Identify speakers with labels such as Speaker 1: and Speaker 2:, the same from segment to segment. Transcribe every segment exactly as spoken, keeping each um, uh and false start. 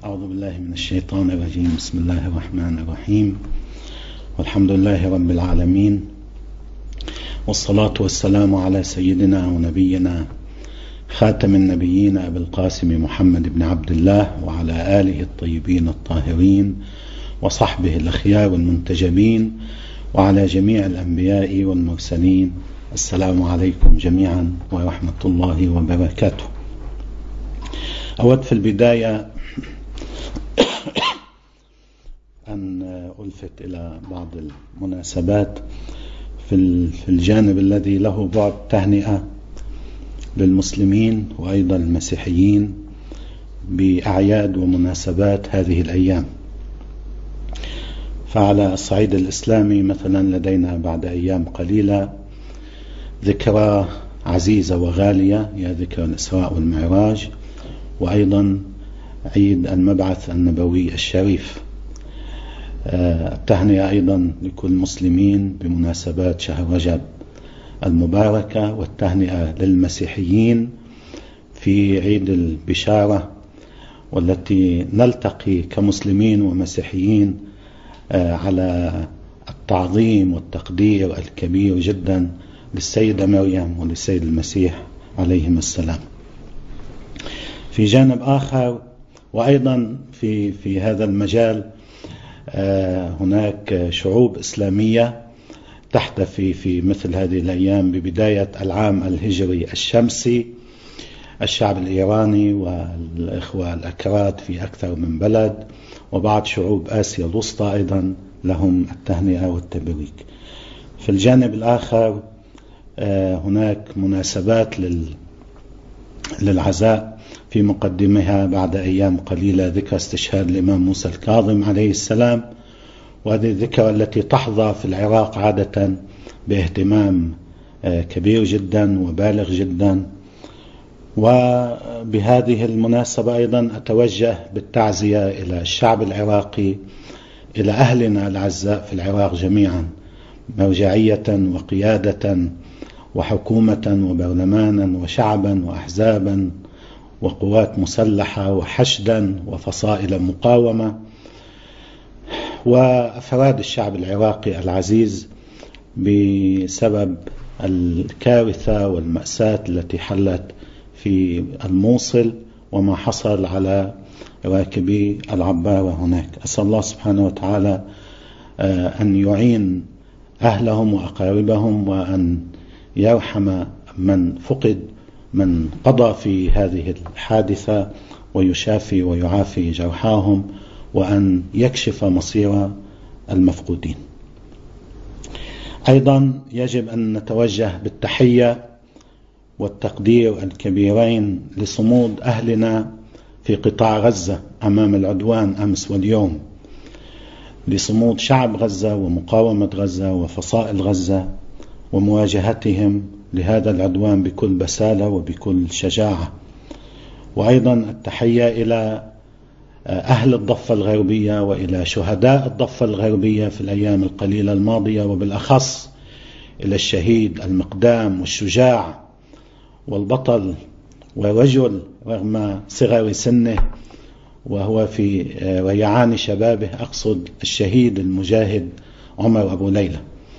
Speaker 1: أعوذ بالله من الشيطان الرجيم. بسم الله الرحمن الرحيم، والحمد لله رب العالمين، والصلاة والسلام على سيدنا ونبينا خاتم النبيين أبي القاسم محمد بن عبد الله وعلى آله الطيبين الطاهرين وصحبه الأخيار المنتجبين وعلى جميع الأنبياء والمرسلين. السلام عليكم جميعا ورحمة الله وبركاته. أود في البداية أن ألفت إلى بعض المناسبات في الجانب الذي له بعد تهنئة للمسلمين وأيضا المسيحيين بأعياد ومناسبات هذه الأيام. فعلى الصعيد الإسلامي مثلا لدينا بعد أيام قليلة ذكرى عزيزة وغالية، هي ذكرى الإسراء والمعراج، وأيضا عيد المبعث النبوي الشريف. التهنئة أيضا لكل المسلمين بمناسبات شهر رجب المباركة، والتهنئة للمسيحيين في عيد البشارة، والتي نلتقي كمسلمين ومسيحيين على التعظيم والتقدير الكبير جدا للسيدة مريم وللسيد المسيح عليهم السلام. في جانب آخر وأيضا في في هذا المجال هناك شعوب إسلامية تحتفي في مثل هذه الأيام ببداية العام الهجري الشمسي. الشعب الإيراني والإخوة الأكراد في أكثر من بلد، وبعض شعوب آسيا الوسطى أيضا لهم التهنئة والتبريك. في الجانب الآخر هناك مناسبات للعزاء، في مقدمها بعد أيام قليلة ذكرى استشهاد الإمام موسى الكاظم عليه السلام، وهذه الذكرى التي تحظى في العراق عادة باهتمام كبير جدا وبالغ جدا. وبهذه المناسبة أيضا أتوجه بالتعزية إلى الشعب العراقي، إلى أهلنا الأعزاء في العراق جميعا، مرجعية وقيادة وحكومة وبرلمانا وشعبا وأحزابا وقوات مسلحة وحشدا وفصائل مقاومة، وأفراد الشعب العراقي العزيز بسبب الكارثة والمأساة التي حلت في الموصل وما حصل على راكبي العبارة هناك. أسأل الله سبحانه وتعالى أن يعين أهلهم وأقاربهم، وأن يرحم من فقد من قضى في هذه الحادثة، ويشافي ويعافي جرحاهم، وأن يكشف مصير المفقودين. أيضا يجب أن نتوجه بالتحية والتقدير الكبيرين لصمود أهلنا في قطاع غزة أمام العدوان أمس واليوم، لصمود شعب غزة ومقاومة غزة وفصائل غزة ومواجهتهم لهذا العدوان بكل بسالة وبكل شجاعة. وأيضا التحية إلى أهل الضفة الغربية وإلى شهداء الضفة الغربية في الأيام القليلة الماضية، وبالأخص إلى الشهيد المقدام والشجاع والبطل ورجل رغم صغر سنه وهو في ريعان شبابه، أقصد الشهيد المجاهد عمر أبو ليلى.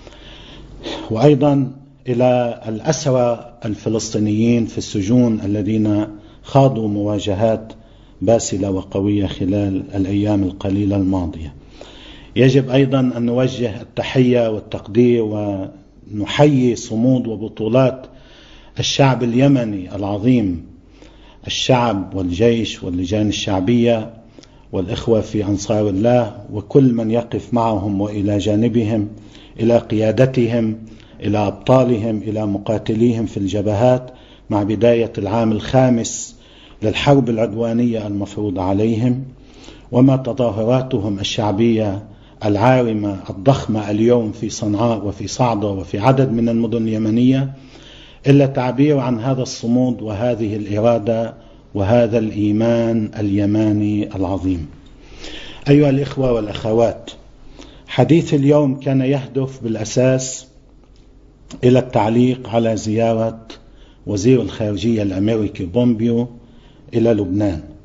Speaker 1: وأيضا إلى الأسرى الفلسطينيين في السجون الذين خاضوا مواجهات باسلة وقوية خلال الأيام القليلة الماضية. يجب أيضا أن نوجه التحية والتقدير ونحيي صمود وبطولات الشعب اليمني العظيم، الشعب والجيش واللجان الشعبية والإخوة في أنصار الله، وكل من يقف معهم وإلى جانبهم، إلى قيادتهم، إلى أبطالهم، إلى مقاتليهم في الجبهات مع بداية العام الخامس للحرب العدوانية المفروضة عليهم، وما تظاهراتهم الشعبية العارمة الضخمة اليوم في صنعاء وفي صعدة وفي عدد من المدن اليمنية، إلا تعبير عن هذا الصمود وهذه الإرادة وهذا الإيمان اليماني العظيم. أيها الإخوة والأخوات، حديث اليوم كان يهدف بالأساس إلى التعليق على زيارة وزير الخارجية الأمريكي بومبيو إلى لبنان،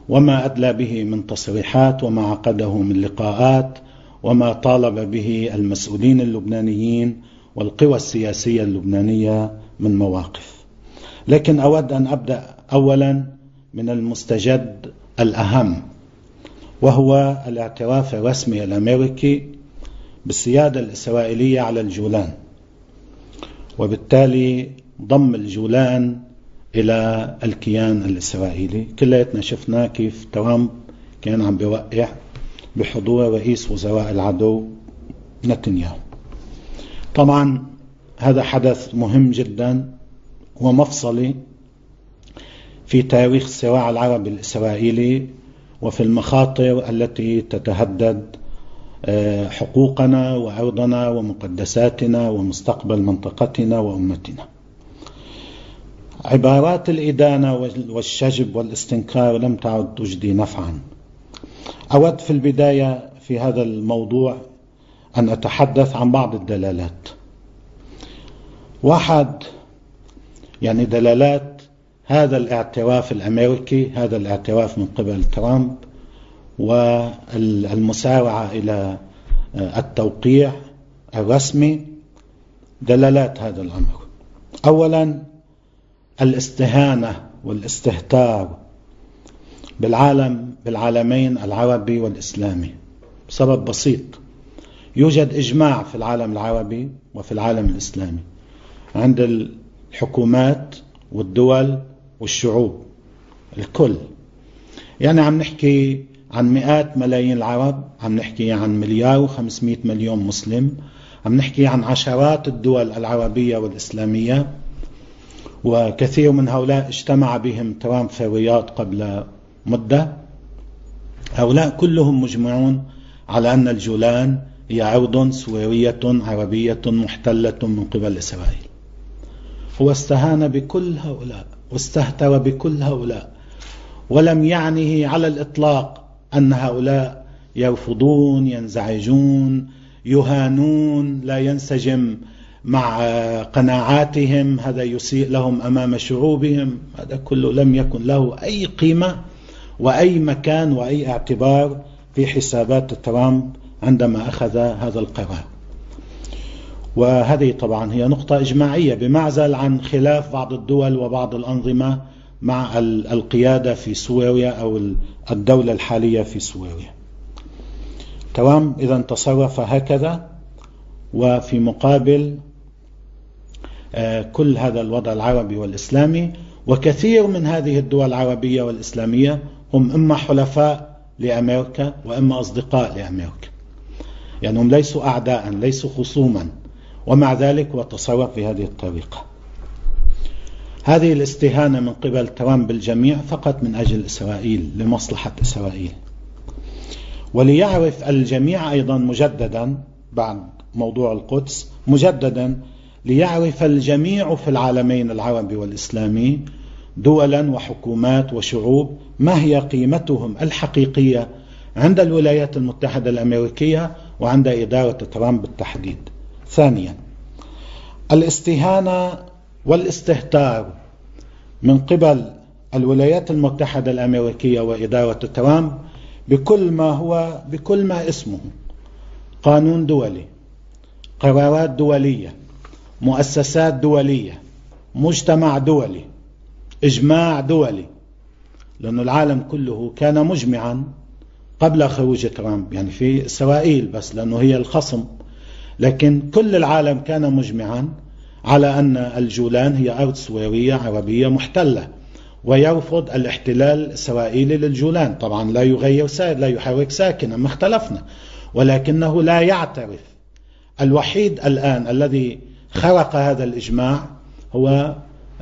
Speaker 1: وما أدلى به من تصريحات وما عقده من لقاءات وما طالب به المسؤولين اللبنانيين والقوى السياسية اللبنانية من مواقف. لكن أود أن أبدأ أولا من المستجد الأهم، وهو الاعتراف الرسمي الأمريكي بالسيادة الإسرائيلية على الجولان، وبالتالي ضم الجولان إلى الكيان الإسرائيلي. كلياتنا شفنا كيف ترامب كان عم بيوقع بحضور رئيس وزراء العدو نتنياهو. طبعا هذا حدث مهم جدا ومفصلي في تاريخ الصراع العربي الإسرائيلي وفي المخاطر التي تتهدد حقوقنا وأرضنا ومقدساتنا ومستقبل منطقتنا وأمتنا. عبارات الإدانة والشجب والاستنكار لم تعد تجدي نفعا. أود في البداية في هذا الموضوع أن أتحدث عن بعض الدلالات. واحد، يعني دلالات هذا الاعتراف الأمريكي، هذا الاعتراف من قبل ترامب والمسارعة إلى التوقيع الرسمي، دلالات هذا الأمر. أولا، الاستهانة والاستهتار بالعالم بالعالمين العربي والإسلامي بسبب بسيط: يوجد إجماع في العالم العربي وفي العالم الإسلامي عند الحكومات والدول والشعوب الكل. يعني عم نحكي عن مئات ملايين العرب، عم نحكي عن مليار وخمسمائة مليون مسلم، عم نحكي عن عشرات الدول العربية والإسلامية، وكثير من هؤلاء اجتمع بهم ترامب في الرياض قبل مدة. هؤلاء كلهم مجمعون على أن الجولان هي أرض سورية عربية محتلة من قبل إسرائيل. هو استهان بكل هؤلاء واستهتر بكل هؤلاء، ولم يعنه على الإطلاق أن هؤلاء يرفضون، ينزعجون، يهانون، لا ينسجم مع قناعاتهم، هذا يسيء لهم أمام شعوبهم. هذا كله لم يكن له أي قيمة وأي مكان وأي اعتبار في حسابات ترامب عندما أخذ هذا القرار. وهذه طبعا هي نقطة إجماعية بمعزل عن خلاف بعض الدول وبعض الأنظمة مع القيادة في سوريا أو الدولة الحالية في سوريا. ترامب إذا تصرف هكذا، وفي مقابل كل هذا الوضع العربي والإسلامي، وكثير من هذه الدول العربية والإسلامية هم إما حلفاء لأمريكا وإما أصدقاء لأمريكا، يعني هم ليسوا أعداء، ليسوا خصوما، ومع ذلك هو تصرف بهذه الطريقة. هذه الاستهانة من قبل ترامب بالجميع فقط من أجل إسرائيل، لمصلحة إسرائيل. وليعرف الجميع أيضا مجددا بعد موضوع القدس، مجددا ليعرف الجميع في العالمين العربي والإسلامي دولا وحكومات وشعوب ما هي قيمتهم الحقيقية عند الولايات المتحدة الأمريكية وعند إدارة ترامب بالتحديد. ثانيا، الاستهانة والاستهتار من قبل الولايات المتحدة الأمريكية وإدارة ترامب بكل ما هو بكل ما اسمه قانون دولي، قرارات دولية، مؤسسات دولية، مجتمع دولي، إجماع دولي. لأن العالم كله كان مجمعا قبل خروج ترامب، يعني في إسرائيل بس لأنه هي الخصم، لكن كل العالم كان مجمعا على أن الجولان هي أرض سورية عربية محتلة، ويرفض الاحتلال الإسرائيلي للجولان. طبعا لا يغير سائد، لا يحرك ساكنا، ما اختلفنا، ولكنه لا يعترف. الوحيد الآن الذي خرق هذا الإجماع هو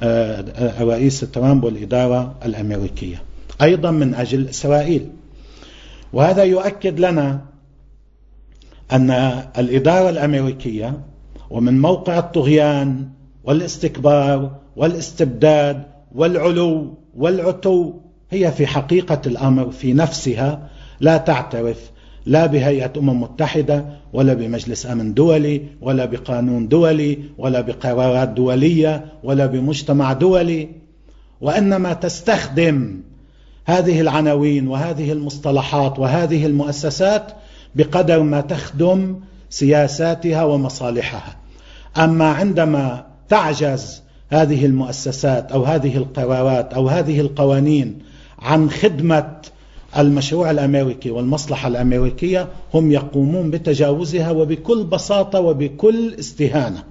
Speaker 1: رئيس ترامب والإدارة الأمريكية، أيضا من أجل إسرائيل. وهذا يؤكد لنا أن الإدارة الأمريكية ومن موقع الطغيان والاستكبار والاستبداد والعلو والعتو هي في حقيقة الأمر في نفسها لا تعترف لا بهيئة أمم متحدة ولا بمجلس أمن دولي ولا بقانون دولي ولا بقرارات دولية ولا بمجتمع دولي، وإنما تستخدم هذه العناوين وهذه المصطلحات وهذه المؤسسات بقدر ما تخدم سياساتها ومصالحها. أما عندما تعجز هذه المؤسسات أو هذه القرارات أو هذه القوانين عن خدمة المشروع الأمريكي والمصلحة الأمريكية، هم يقومون بتجاوزها وبكل بساطة وبكل استهانة.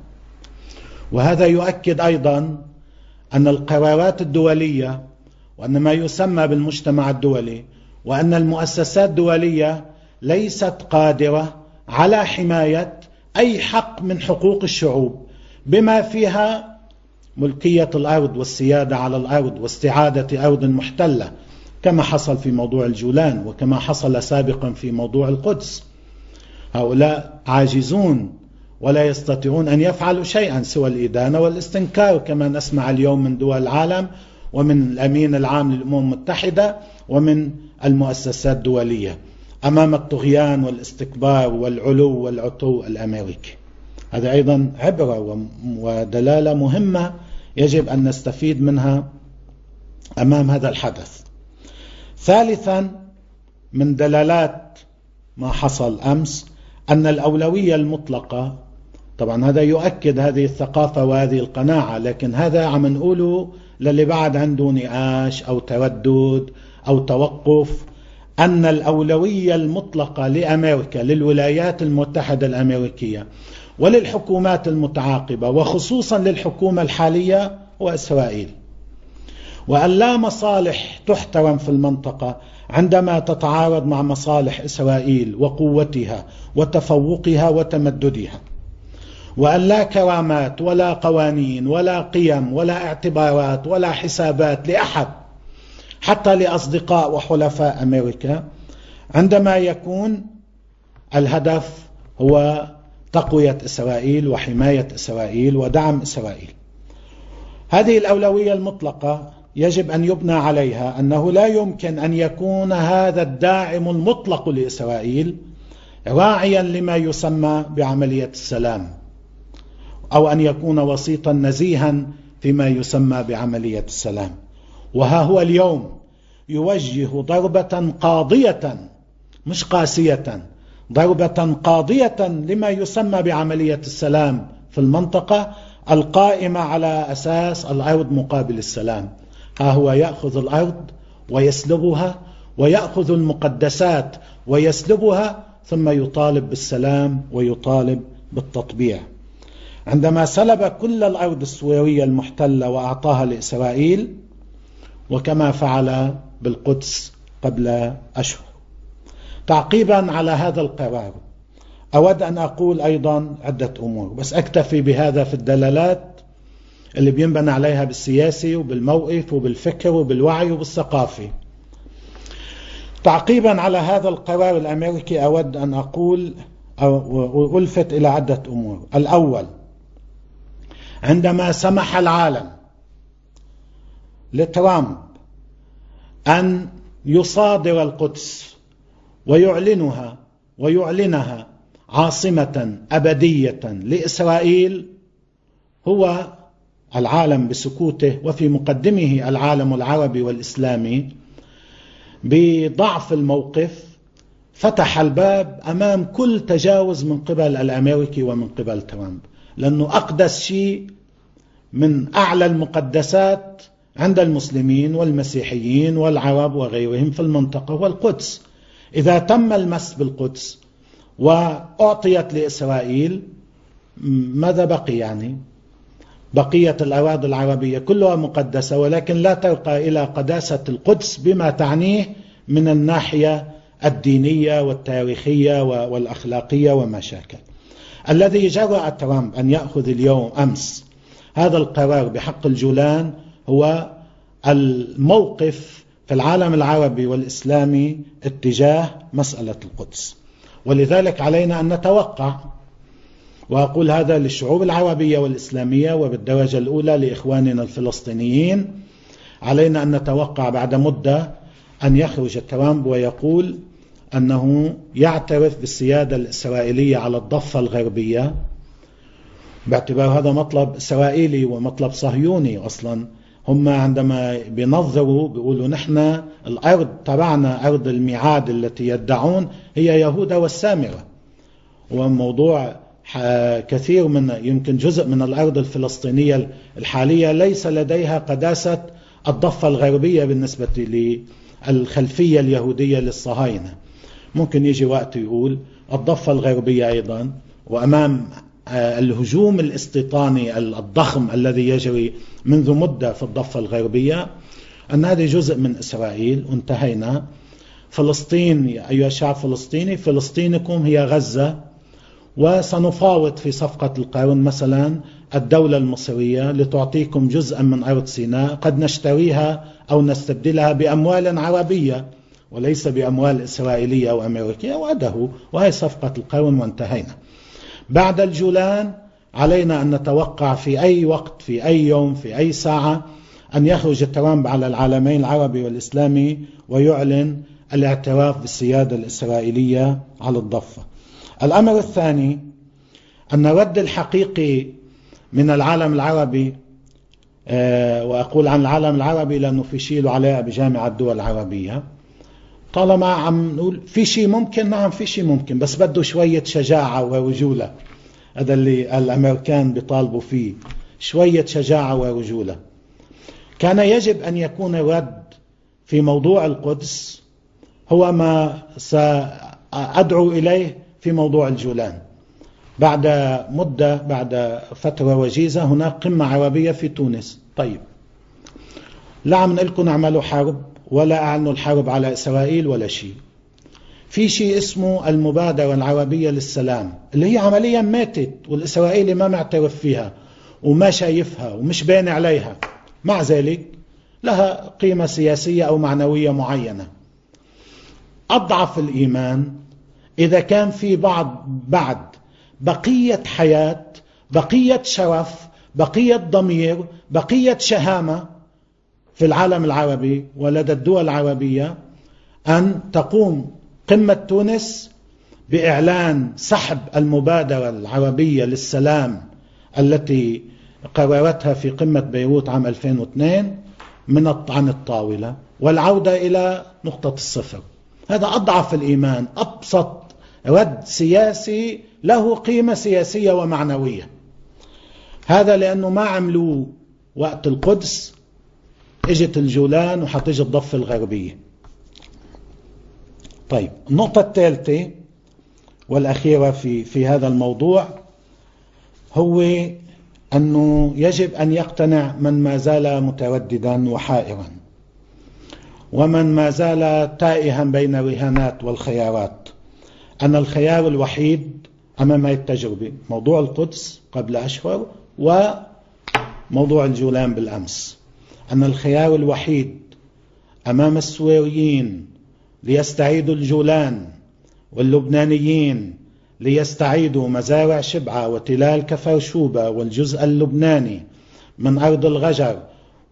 Speaker 1: وهذا يؤكد أيضا أن القرارات الدولية وأن ما يسمى بالمجتمع الدولي وأن المؤسسات الدولية ليست قادرة على حماية أي حق من حقوق الشعوب، بما فيها ملكية الأرض والسيادة على الأرض واستعادة أرض محتلة، كما حصل في موضوع الجولان وكما حصل سابقا في موضوع القدس. هؤلاء عاجزون ولا يستطيعون أن يفعلوا شيئا سوى الإدانة والاستنكار، كما نسمع اليوم من دول العالم ومن الأمين العام للأمم المتحدة ومن المؤسسات الدولية أمام الطغيان والاستكبار والعلو والعتو الأمريكي. هذا أيضا عبرة ودلالة مهمة يجب أن نستفيد منها أمام هذا الحدث. ثالثا، من دلالات ما حصل أمس أن الأولوية المطلقة، طبعا هذا يؤكد هذه الثقافة وهذه القناعة، لكن هذا عم نقوله للي بعد عنده نقاش أو تردد أو توقف، أن الأولوية المطلقة لأمريكا للولايات المتحدة الأمريكية وللحكومات المتعاقبة وخصوصا للحكومة الحالية وإسرائيل، وأن لا مصالح تحترم في المنطقة عندما تتعارض مع مصالح إسرائيل وقوتها وتفوقها وتمددها، وأن لا كرامات ولا قوانين ولا قيم ولا اعتبارات ولا حسابات لأحد حتى لأصدقاء وحلفاء أمريكا عندما يكون الهدف هو تقوية إسرائيل وحماية إسرائيل ودعم إسرائيل. هذه الأولوية المطلقة يجب أن يبنى عليها أنه لا يمكن أن يكون هذا الداعم المطلق لإسرائيل راعيا لما يسمى بعملية السلام، أو أن يكون وسيطا نزيها فيما يسمى بعملية السلام. وها هو اليوم يوجه ضربة قاضية مش قاسية، ضربة قاضية لما يسمى بعملية السلام في المنطقة القائمة على أساس الأرض مقابل السلام. ها هو يأخذ الأرض ويسلبها، ويأخذ المقدسات ويسلبها، ثم يطالب بالسلام ويطالب بالتطبيع. عندما سلب كل الأرض السورية المحتلة وأعطاها لإسرائيل، وكما فعل بالقدس قبل أشهر. تعقيبا على هذا القرار أود أن أقول أيضا عدة أمور، بس أكتفي بهذا في الدلالات اللي بينبنى عليها بالسياسي وبالموقف وبالفكر وبالوعي وبالثقافي. تعقيبا على هذا القرار الأمريكي أود أن أقول أو ألفت إلى عدة أمور. الأول، عندما سمح العالم لترامب أن يصادر القدس ويعلنها ويعلنها عاصمة أبدية لإسرائيل، هو العالم بسكوته وفي مقدمه العالم العربي والإسلامي بضعف الموقف فتح الباب أمام كل تجاوز من قبل الأمريكي ومن قبل ترامب، لأنه أقدس شيء من أعلى المقدسات عند المسلمين والمسيحيين والعرب وغيرهم في المنطقة والقدس. إذا تم المس بالقدس وأعطيت لإسرائيل، ماذا بقي؟ يعني بقية الأراضي العربية كلها مقدسة، ولكن لا ترقى إلى قداسة القدس بما تعنيه من الناحية الدينية والتاريخية والأخلاقية وما شاكل. الذي جرأ ترامب أن يأخذ اليوم أمس هذا القرار بحق الجولان هو الموقف في العالم العربي والإسلامي اتجاه مسألة القدس. ولذلك علينا أن نتوقع، وأقول هذا للشعوب العربية والإسلامية وبالدرجة الأولى لإخواننا الفلسطينيين، علينا أن نتوقع بعد مدة أن يخرج ترامب ويقول أنه يعترف بالسيادة الإسرائيلية على الضفة الغربية، باعتبار هذا مطلب إسرائيلي ومطلب صهيوني. أصلا هم عندما بينظروا بيقولوا نحن الأرض تبعنا أرض الميعاد التي يدعون هي يهوذا والسامرة، وموضوع كثير من يمكن جزء من الأرض الفلسطينية الحالية ليس لديها قداسة الضفة الغربية بالنسبة للخلفية اليهودية للصهاينة. ممكن يجي وقت يقول الضفة الغربية أيضا، وأمام الهجوم الاستيطاني الضخم الذي يجري منذ مدة في الضفة الغربية، أن هذه جزء من إسرائيل وانتهينا. فلسطين أيها الشعب الفلسطيني، فلسطينكم هي غزة، وسنفاوض في صفقة القرن مثلا الدولة المصرية لتعطيكم جزءا من أرض سيناء، قد نشتريها أو نستبدلها بأموال عربية وليس بأموال إسرائيلية أو أمريكية، وعده، وهي صفقة القرن وانتهينا. بعد الجولان علينا أن نتوقع في أي وقت، في أي يوم، في أي ساعة أن يخرج ترامب على العالمين العربي والإسلامي ويعلن الاعتراف بالسيادة الإسرائيلية على الضفة. الأمر الثاني أن الرد الحقيقي من العالم العربي، وأقول عن العالم العربي لأنه في شيء له علاقة بجامعة الدول العربية، طالما عم نقول في شيء ممكن، نعم في شيء ممكن، بس بده شوية شجاعة ورجولة. هذا اللي الأمريكان بيطالبوا فيه، شوية شجاعة ورجولة. كان يجب أن يكون الرد في موضوع القدس هو ما سأدعو إليه في موضوع الجولان. بعد مدة، بعد فترة وجيزة، هناك قمة عربية في تونس. طيب، لا عم نقلكم نعملوا حرب ولا أعلنوا الحرب على إسرائيل ولا شيء. في شيء اسمه المبادرة العربية للسلام اللي هي عمليا ماتت، والإسرائيلي ما معترف فيها وما شايفها ومش بين عليها، مع ذلك لها قيمة سياسية أو معنوية معينة. أضعف الإيمان إذا كان في بعض بعد بقية حياة، بقية شرف، بقية ضمير، بقية شهامة في العالم العربي ولدى الدول العربية، أن تقوم قمة تونس بإعلان سحب المبادرة العربية للسلام التي قررتها في قمة بيروت عام ألفين واثنين من عن الطاولة، والعودة إلى نقطة الصفر. هذا أضعف الإيمان، أبسط رد سياسي له قيمة سياسية ومعنوية. هذا لأنه ما عملوه وقت القدس، اجت الجولان وحتجي الضفة الغربية. طيب، النقطة الثالثة والأخيرة في في هذا الموضوع هو أنه يجب أن يقتنع من ما زال مترددا وحائرا، ومن ما زال تائها بين الرهانات والخيارات، أن الخيار الوحيد أمام التجربة موضوع القدس قبل أشهر وموضوع الجولان بالأمس، أن الخيار الوحيد أمام السوريين ليستعيدوا الجولان واللبنانيين ليستعيدوا مزارع شبعة وتلال كفرشوبة والجزء اللبناني من أرض الغجر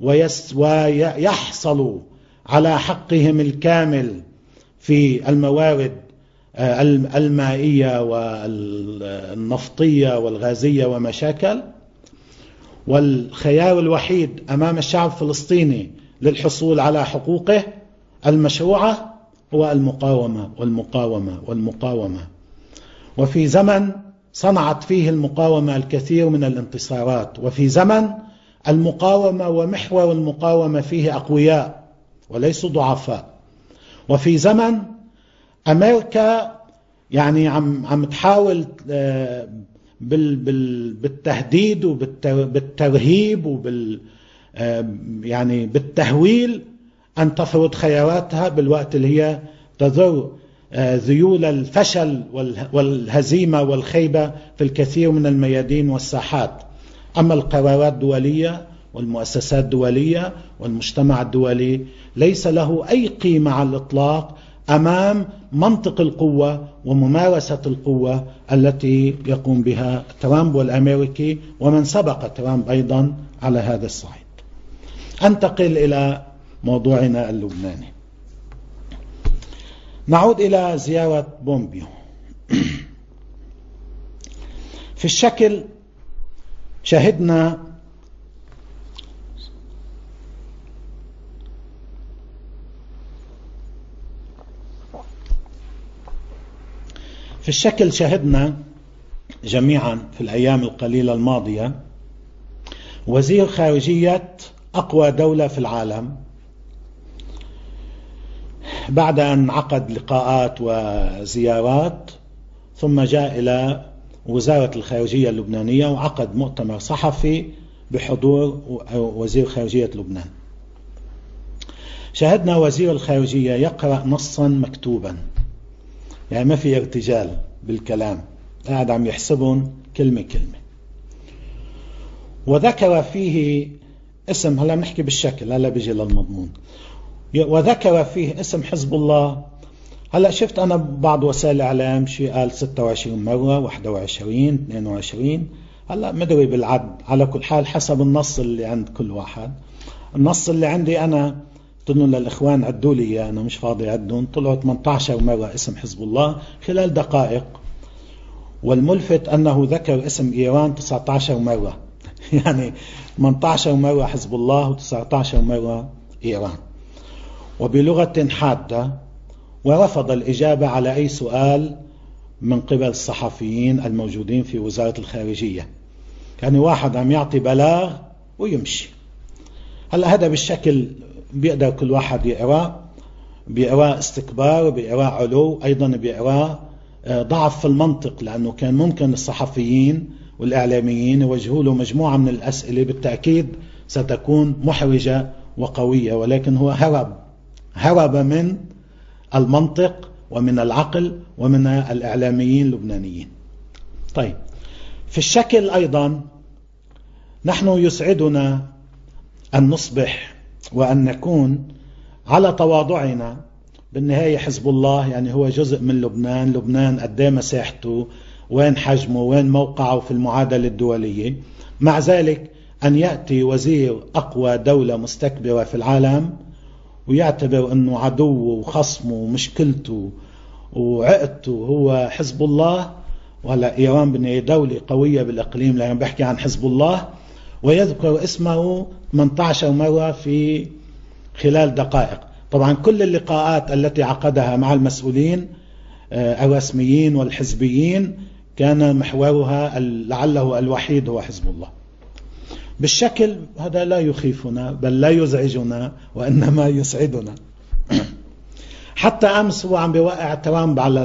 Speaker 1: ويحصلوا على حقهم الكامل في الموارد المائية والنفطية والغازية ومشاكل. والخيار الوحيد أمام الشعب الفلسطيني للحصول على حقوقه المشروعة هو المقاومة والمقاومة والمقاومة. وفي زمن صنعت فيه المقاومة الكثير من الانتصارات، وفي زمن المقاومة ومحور المقاومة فيه أقوياء وليسوا ضعفاء، وفي زمن أمريكا يعني عم عم تحاول بالتهديد وبالترهيب وبال يعني بالتهويل أن تفرض خياراتها بالوقت اللي هي تذر ذيول الفشل والهزيمة والخيبة في الكثير من الميادين والساحات. أما القرارات الدولية والمؤسسات الدولية والمجتمع الدولي ليس له أي قيمة على الإطلاق أمام منطق القوة وممارسة القوة التي يقوم بها ترامب والأمريكي ومن سبق ترامب أيضا على هذا الصعيد. أنتقل إلى موضوعنا اللبناني. نعود إلى زيارة بومبيو. في الشكل شهدنا في الشكل شاهدنا جميعا في الأيام القليلة الماضية وزير خارجية أقوى دولة في العالم بعد أن عقد لقاءات وزيارات، ثم جاء إلى وزارة الخارجية اللبنانية وعقد مؤتمر صحفي بحضور وزير خارجية لبنان. شاهدنا وزير الخارجية يقرأ نصا مكتوبا، يعني ما في ارتجال بالكلام، قاعد عم يحسبون كلمة كلمة، وذكر فيه اسم، هلا بنحكي بالشكل، هلا بيجي للمضمون، وذكر فيه اسم حزب الله. هلا شفت أنا بعض وسائل الإعلام شيء قال ستة وعشرين مرة، واحد وعشرين، اثنين وعشرين، هلا مدري بالعد، على كل حال حسب النص اللي عند كل واحد. النص اللي عندي أنا قلت لهم للإخوان عدوا لي، أنا مش فاضي عدهم، طلعوا ثمانية عشر مرة اسم حزب الله خلال دقائق، والملفت أنه ذكر اسم إيران تسعة عشر مرة يعني ثمانية عشر مرة حزب الله وتسعة عشر مرة إيران، وبلغة حادة، ورفض الإجابة على أي سؤال من قبل الصحفيين الموجودين في وزارة الخارجية. كان واحد عم يعطي بلاغ ويمشي. هلا هذا بالشكل بيقدر كل واحد يقرأ، بيقرأ استكبار، بيقرأ علو، أيضا بيقرأ ضعف في المنطق، لأنه كان ممكن الصحفيين والإعلاميين يوجهوا له مجموعة من الأسئلة بالتأكيد ستكون محرجة وقوية، ولكن هو هرب هرب من المنطق ومن العقل ومن الإعلاميين اللبنانيين. طيب، في الشكل أيضا نحن يسعدنا أن نصبح وأن نكون على تواضعنا. بالنهاية حزب الله يعني هو جزء من لبنان، لبنان قديه مساحته، وين حجمه، وين موقعه في المعادلة الدولية. مع ذلك أن يأتي وزير أقوى دولة مستكبرة في العالم ويعتبر أنه عدوه وخصمه ومشكلته وعقدته هو حزب الله، وهلا إيران بالنهاية دولة قوية بالإقليم لأنه بحكي عن حزب الله، ويذكر اسمه ثمانية عشر مرة في خلال دقائق. طبعا كل اللقاءات التي عقدها مع المسؤولين الرسميين والحزبيين كان محورها لعله الوحيد هو حزب الله. بالشكل هذا لا يخيفنا بل لا يزعجنا وإنما يسعدنا. حتى أمس هو عم بيوقع ترامب على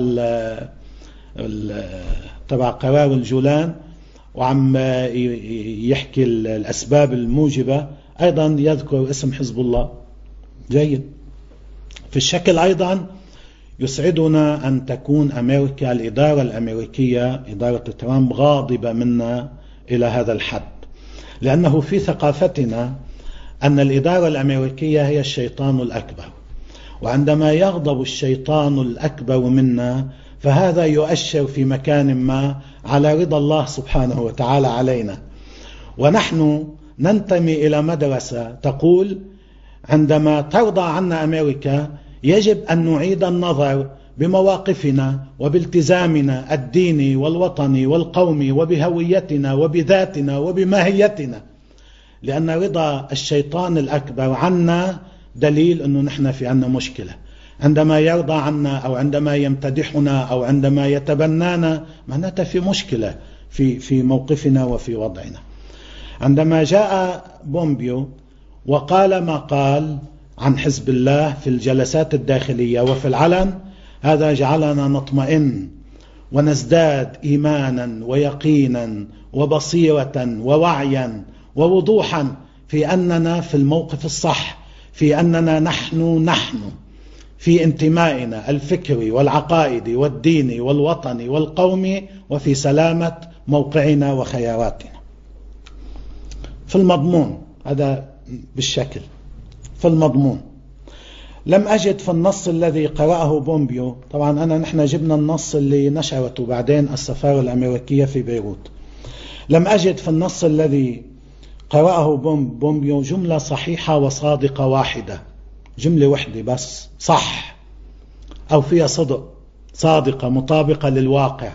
Speaker 1: ال تبع قرار الجولان وعم يحكي الأسباب الموجبة، أيضا يذكر اسم حزب الله. جيد. في الشكل أيضا يسعدنا أن تكون أمريكا، الإدارة الأمريكية إدارة ترامب غاضبة منا إلى هذا الحد، لأنه في ثقافتنا أن الإدارة الأمريكية هي الشيطان الأكبر، وعندما يغضب الشيطان الأكبر منا فهذا يؤشر في مكان ما على رضا الله سبحانه وتعالى علينا. ونحن ننتمي إلى مدرسة تقول عندما ترضى عنا أمريكا يجب أن نعيد النظر بمواقفنا وبالتزامنا الديني والوطني والقومي وبهويتنا وبذاتنا وبماهيتنا، لأن رضا الشيطان الأكبر عنا دليل أنه نحن في عنا مشكلة. عندما يرضى عنا أو عندما يمتدحنا أو عندما يتبنانا معناتها في مشكلة في في موقفنا وفي وضعنا. عندما جاء بومبيو وقال ما قال عن حزب الله في الجلسات الداخلية وفي العلن، هذا جعلنا نطمئن ونزداد إيمانا ويقينا وبصيرة ووعيا ووضوحا في أننا في الموقف الصح، في أننا نحن نحن في انتمائنا الفكري والعقائدي والديني والوطني والقومي، وفي سلامة موقعنا وخياراتنا. في المضمون هذا بالشكل، في المضمون لم أجد في النص الذي قرأه بومبيو، طبعا أنا نحن جبنا النص اللي نشرته بعدين السفارة الأمريكية في بيروت، لم أجد في النص الذي قرأه بومبيو جملة صحيحة وصادقة واحدة، جملة واحدة بس صح أو فيها صدق، صادقة مطابقة للواقع،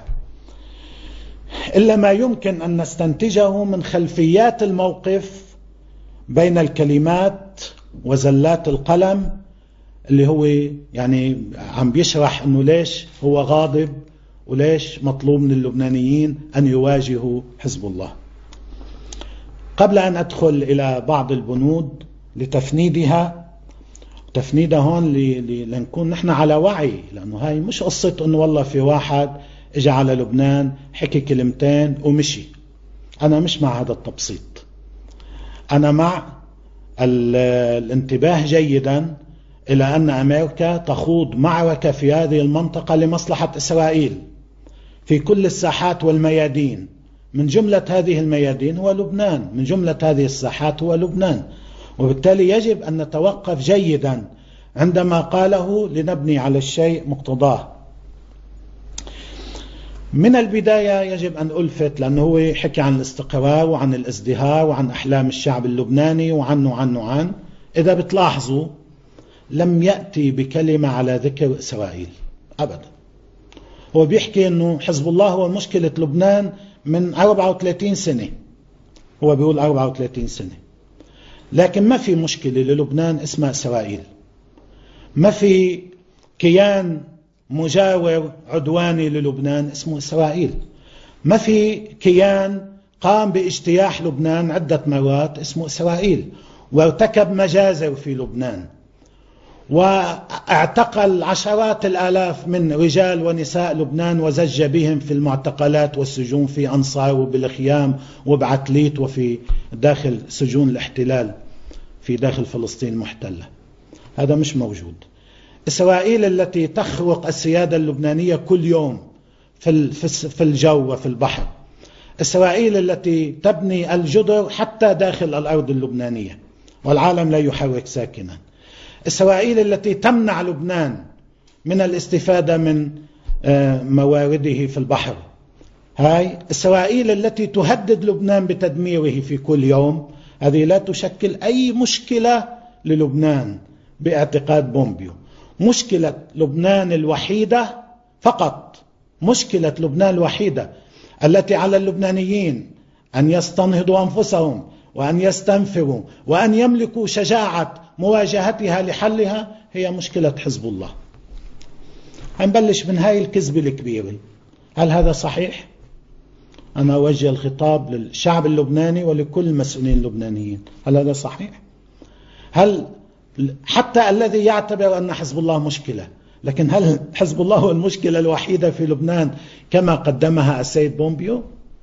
Speaker 1: إلا ما يمكن أن نستنتجه من خلفيات الموقف بين الكلمات وزلات القلم، اللي هو يعني عم بيشرح أنه ليش هو غاضب وليش مطلوب من اللبنانيين أن يواجهوا حزب الله. قبل أن أدخل إلى بعض البنود لتفنيدها، تفنيدها هون لنكون نحن على وعي، لأنه هاي مش قصة أنه والله في واحد اجى على لبنان حكي كلمتين ومشي. أنا مش مع هذا التبسيط، أنا مع الانتباه جيدا إلى أن أمريكا تخوض معركة في هذه المنطقة لمصلحة إسرائيل في كل الساحات والميادين. من جملة هذه الميادين هو لبنان، من جملة هذه الساحات هو لبنان، وبالتالي يجب أن نتوقف جيدا عندما قاله لنبني على الشيء مقتضاه. من البداية يجب أن ألفت، لأنه هو حكي عن الاستقرار وعن الازدهار وعن أحلام الشعب اللبناني وعن وعن وعن. إذا بتلاحظوا لم يأتي بكلمة على ذكر إسرائيل أبدا. هو بيحكي أنه حزب الله هو مشكلة لبنان من أربعة وثلاثين سنة، هو بيقول أربعة وثلاثين سنة، لكن ما في مشكلة للبنان اسمها إسرائيل. ما في كيان مجاور عدواني للبنان اسمه إسرائيل. ما في كيان قام باجتياح لبنان عدة مرات اسمه إسرائيل، وارتكب مجازر في لبنان، واعتقل عشرات الآلاف من رجال ونساء لبنان وزج بهم في المعتقلات والسجون في أنصار وبالخيام وبعتليت وفي داخل سجون الاحتلال في داخل فلسطين المحتلة. هذا مش موجود. إسرائيل التي تخرق السيادة اللبنانية كل يوم في الجو وفي البحر، إسرائيل التي تبني الجدر حتى داخل الأرض اللبنانية والعالم لا يحرك ساكنا، إسرائيل التي تمنع لبنان من الاستفادة من موارده في البحر، هاي إسرائيل التي تهدد لبنان بتدميره في كل يوم. هذه لا تشكل أي مشكلة للبنان باعتقاد بومبيو. مشكلة لبنان الوحيدة فقط، مشكلة لبنان الوحيدة التي على اللبنانيين أن يستنهضوا أنفسهم وأن يستنفروا وأن يملكوا شجاعة مواجهتها لحلها، هي مشكلة حزب الله. هنبلش من هاي الكذبة الكبيرة. هل هذا صحيح؟ أنا أوجه الخطاب للشعب اللبناني ولكل المسؤولين اللبنانيين، هل هذا صحيح؟ هل حتى الذي يعتبر أن حزب الله مشكلة، لكن هل حزب الله هو المشكلة الوحيدة في لبنان كما قدمها السيد بومبيو؟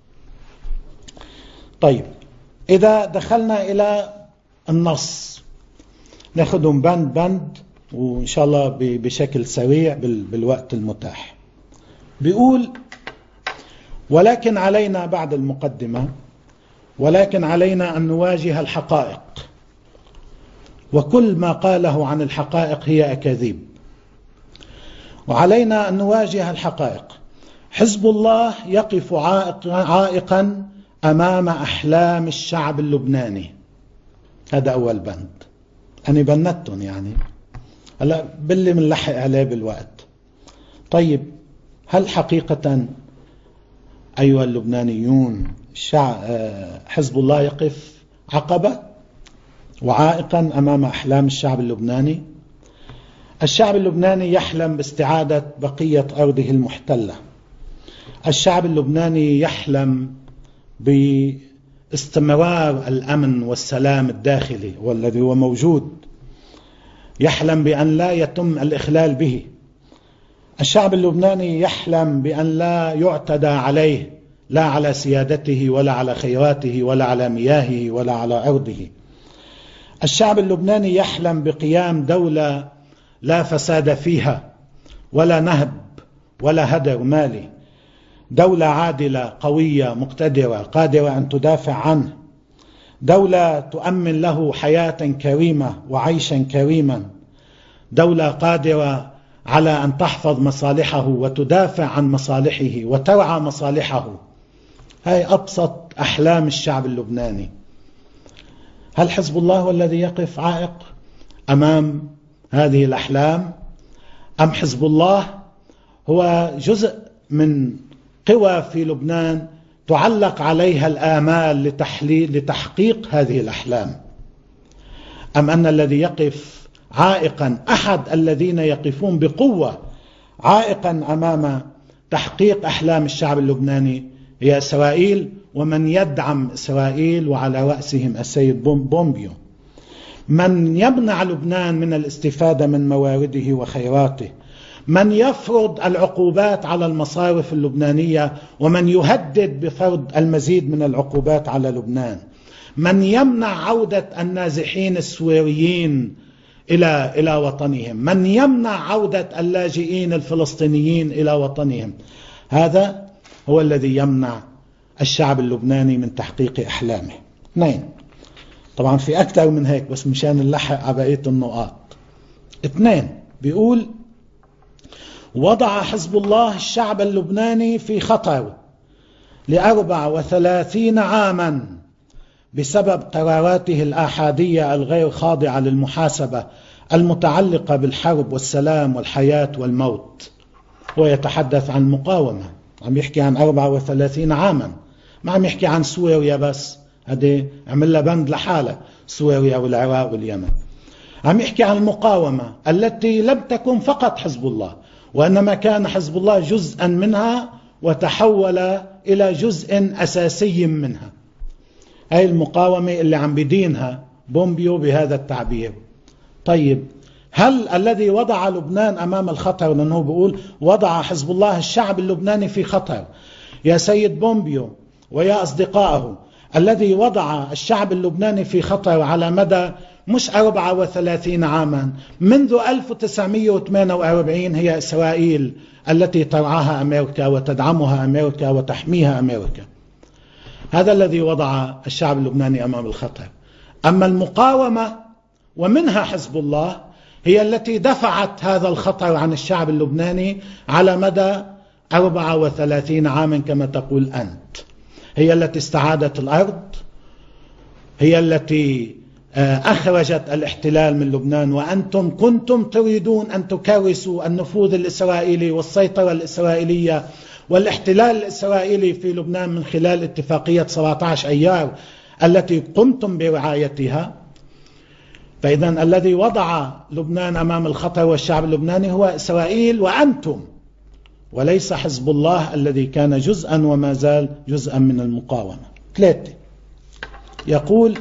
Speaker 1: طيب، إذا دخلنا إلى النص ناخذهم بند بند وإن شاء الله بشكل سريع بالوقت المتاح. بيقول: ولكن علينا، بعد المقدمة، ولكن علينا أن نواجه الحقائق، وكل ما قاله عن الحقائق هي أكاذيب، وعلينا أن نواجه الحقائق. حزب الله يقف عائق عائقا أمام أحلام الشعب اللبناني. هذا أول بند، أنا بندتهم يعني هلا باللي منلحق عليه بالوقت. طيب، هل حقيقة أيها اللبنانيون حزب الله يقف عقبة وعائقا أمام أحلام الشعب اللبناني؟ الشعب اللبناني يحلم باستعادة بقية أرضه المحتلة. الشعب اللبناني يحلم باستمرار الأمن والسلام الداخلي والذي هو موجود، يحلم بأن لا يتم الإخلال به. الشعب اللبناني يحلم بأن لا يعتدى عليه، لا على سيادته ولا على خيراته ولا على مياهه ولا على أرضه. الشعب اللبناني يحلم بقيام دولة لا فساد فيها ولا نهب ولا هدر مالي، دولة عادلة قوية مقتدرة قادرة أن تدافع عنه، دولة تؤمن له حياة كريمة وعيشا كريما، دولة قادرة على أن تحفظ مصالحه وتدافع عن مصالحه وترعى مصالحه. هاي أبسط أحلام الشعب اللبناني. هل حزب الله هو الذي يقف عائق أمام هذه الأحلام، أم حزب الله هو جزء من قوى في لبنان تعلق عليها الآمال لتحقيق هذه الأحلام، أم أن الذي يقف عائقا أحد الذين يقفون بقوة عائقا أمام تحقيق أحلام الشعب اللبناني هي إسرائيل ومن يدعم إسرائيل وعلى رأسهم السيد بومبيو. من يمنع لبنان من الاستفادة من موارده وخيراته، من يفرض العقوبات على المصارف اللبنانية ومن يهدد بفرض المزيد من العقوبات على لبنان، من يمنع عودة النازحين السوريين إلى إلى وطنهم، من يمنع عودة اللاجئين الفلسطينيين إلى وطنهم. هذا هو الذي يمنع الشعب اللبناني من تحقيق أحلامه. اثنين، طبعا في أكثر من هيك بس مشان نلحق على بقية النقاط. اثنين، بيقول وضع حزب الله الشعب اللبناني في خطر لأربع وثلاثين عاما بسبب قراراته الآحادية الغير خاضعة للمحاسبة المتعلقة بالحرب والسلام والحياة والموت. ويتحدث عن المقاومة، عم يحكي عن أربع وثلاثين عاما، ما عم يحكي عن سوريا بس، هذه عمل لها بند لحالة، سوريا والعراق واليمن. عم يحكي عن المقاومة التي لم تكن فقط حزب الله، وإنما كان حزب الله جزءا منها وتحول إلى جزء أساسي منها. هاي المقاومة اللي عم بدينها بومبيو بهذا التعبير. طيب، هل الذي وضع لبنان أمام الخطر، لأنه بيقول وضع حزب الله الشعب اللبناني في خطر، يا سيد بومبيو ويا أصدقائه، الذي وضع الشعب اللبناني في خطر على مدى مش أربعة وثلاثين عاما، منذ ألف وتسعمئة وثمانية وأربعين هي إسرائيل التي ترعاها أمريكا وتدعمها أمريكا وتحميها أمريكا. هذا الذي وضع الشعب اللبناني أمام الخطر. أما المقاومة ومنها حزب الله هي التي دفعت هذا الخطر عن الشعب اللبناني على مدى أربعة وثلاثين عاما كما تقول أنت. هي التي استعادت الأرض، هي التي أخرجت الاحتلال من لبنان، وأنتم كنتم تريدون أن تكرسوا النفوذ الإسرائيلي والسيطرة الإسرائيلية والاحتلال الإسرائيلي في لبنان من خلال اتفاقية سبعة عشر أيار التي قمتم برعايتها. فإذا الذي وضع لبنان أمام الخطر والشعب اللبناني هو إسرائيل وأنتم، وليس حزب الله الذي كان جزءا وما زال جزءا من المقاومة. ثلاثة، يقول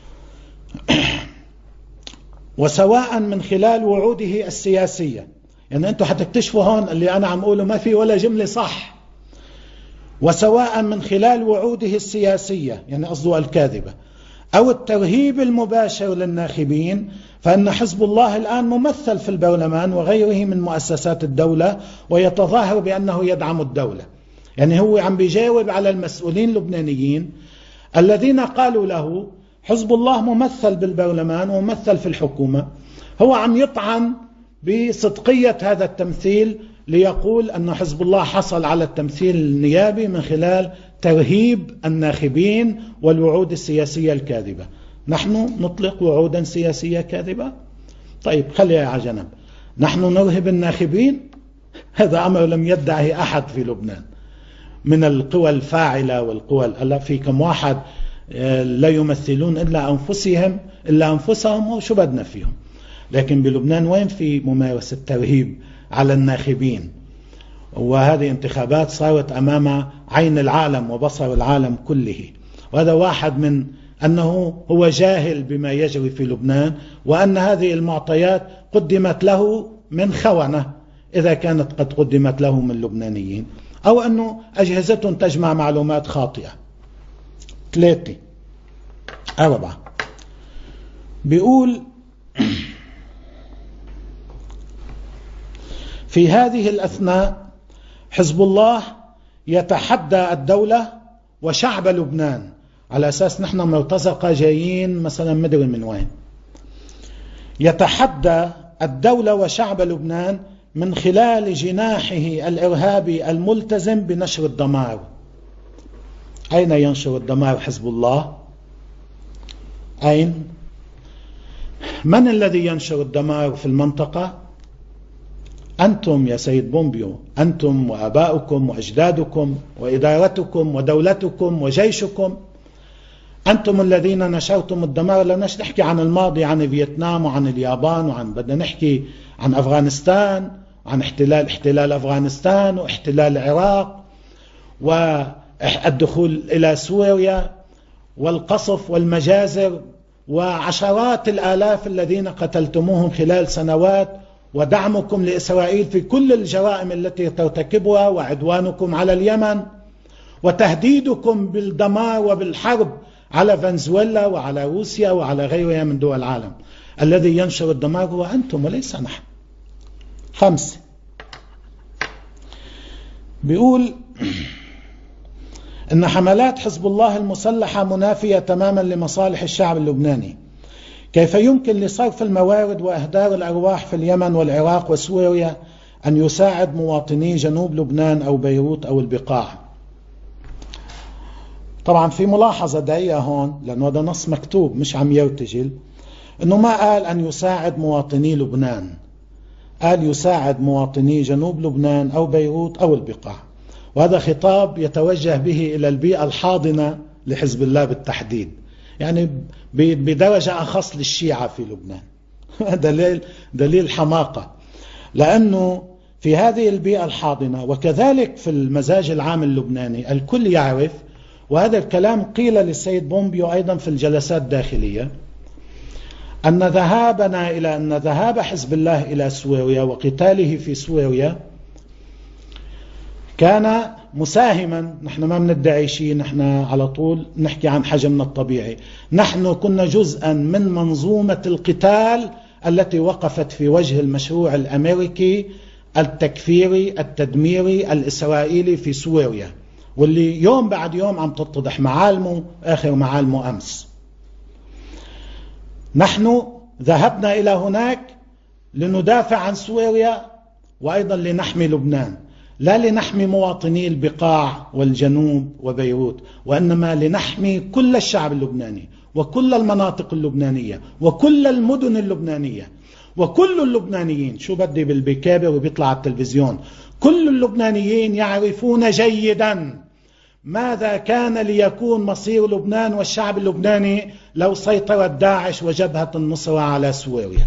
Speaker 1: وسواء من خلال وعوده السياسية، يعني أنتم حتكتشفوا هون اللي أنا عم أقوله ما في ولا جملة صح. وسواء من خلال وعوده السياسية، يعني قصده الكاذبة، أو الترهيب المباشر للناخبين، فإن حزب الله الآن ممثل في البرلمان وغيره من مؤسسات الدولة ويتظاهر بأنه يدعم الدولة. يعني هو عم بيجاوب على المسؤولين اللبنانيين الذين قالوا له حزب الله ممثل بالبرلمان وممثل في الحكومة. هو عم يطعن بصدقية هذا التمثيل ليقول أن حزب الله حصل على التمثيل النيابي من خلال ترهيب الناخبين والوعود السياسية الكاذبة. نحن نطلق وعودا سياسية كاذبة؟ طيب خليها على جنب. نحن نرهب الناخبين؟ هذا أمر لم يدعه أحد في لبنان من القوى الفاعلة والقوى. ألا في كم واحد لا يمثلون إلا أنفسهم إلا أنفسهم وشو بدنا فيهم. لكن بلبنان وين في ممارسة ترهيب على الناخبين؟ وهذه انتخابات صارت أمام عين العالم وبصر العالم كله. وهذا واحد من أنه هو جاهل بما يجري في لبنان، وأن هذه المعطيات قدمت له من خونة إذا كانت قد قدمت له من لبنانيين، أو أنه أجهزة تجمع معلومات خاطئة. ثلاثة. أربعة، بيقول في هذه الأثناء حزب الله يتحدى الدولة وشعب لبنان على أساس نحن مرتزقة جايين مثلا مدري من وين. يتحدى الدولة وشعب لبنان من خلال جناحه الإرهابي الملتزم بنشر الدمار. أين ينشر الدمار حزب الله؟ أين؟ من الذي ينشر الدمار في المنطقة؟ أنتم يا سيد بومبيو، أنتم وآباؤكم وأجدادكم وإدارتكم ودولتكم وجيشكم، أنتم الذين نشرتم الدمار. لا نحكي عن الماضي، عن فيتنام وعن اليابان، وعن بدنا نحكي عن أفغانستان، عن احتلال احتلال أفغانستان واحتلال العراق والدخول إلى سوريا والقصف والمجازر وعشرات الآلاف الذين قتلتموهم خلال سنوات، ودعمكم لإسرائيل في كل الجرائم التي ترتكبها، وعدوانكم على اليمن، وتهديدكم بالدمار وبالحرب على فنزويلا وعلى روسيا وعلى غيرها من دول العالم. الذي ينشر الدمار هو أنتم وليس نحن. خمسة، بيقول إن حملات حزب الله المسلحة منافية تماما لمصالح الشعب اللبناني. كيف يمكن لصرف الموارد وإهدار الأرواح في اليمن والعراق وسوريا أن يساعد مواطني جنوب لبنان أو بيروت أو البقاع؟ طبعا في ملاحظة دقيقة هون، لأنه هذا نص مكتوب مش عم يرتجل، أنه ما قال أن يساعد مواطني لبنان، قال يساعد مواطني جنوب لبنان أو بيروت أو البقاع، وهذا خطاب يتوجه به إلى البيئة الحاضنة لحزب الله بالتحديد، يعني بدرجة أخص للشيعة في لبنان. دليل دليل حماقة، لأنه في هذه البيئة الحاضنة وكذلك في المزاج العام اللبناني الكل يعرف، وهذا الكلام قيل للسيد بومبيو أيضا في الجلسات الداخلية، أن ذهابنا إلى أن ذهاب حزب الله إلى سوريا وقتاله في سوريا كان مساهما. نحن ما بندعي شيء، نحن على طول نحكي عن حجمنا الطبيعي. نحن كنا جزءا من منظومة القتال التي وقفت في وجه المشروع الأمريكي التكفيري التدميري الإسرائيلي في سوريا، واللي يوم بعد يوم عم تتضح معالمه، آخر معالمه أمس. نحن ذهبنا إلى هناك لندافع عن سوريا وأيضا لنحمي لبنان، لا لنحمي مواطني البقاع والجنوب وبيروت، وإنما لنحمي كل الشعب اللبناني وكل المناطق اللبنانية وكل المدن اللبنانية وكل اللبنانيين. شو بدي بالبكابة وبيطلع على التلفزيون، كل اللبنانيين يعرفون جيدا ماذا كان ليكون مصير لبنان والشعب اللبناني لو سيطرت داعش وجبهة النصرة على سوريا.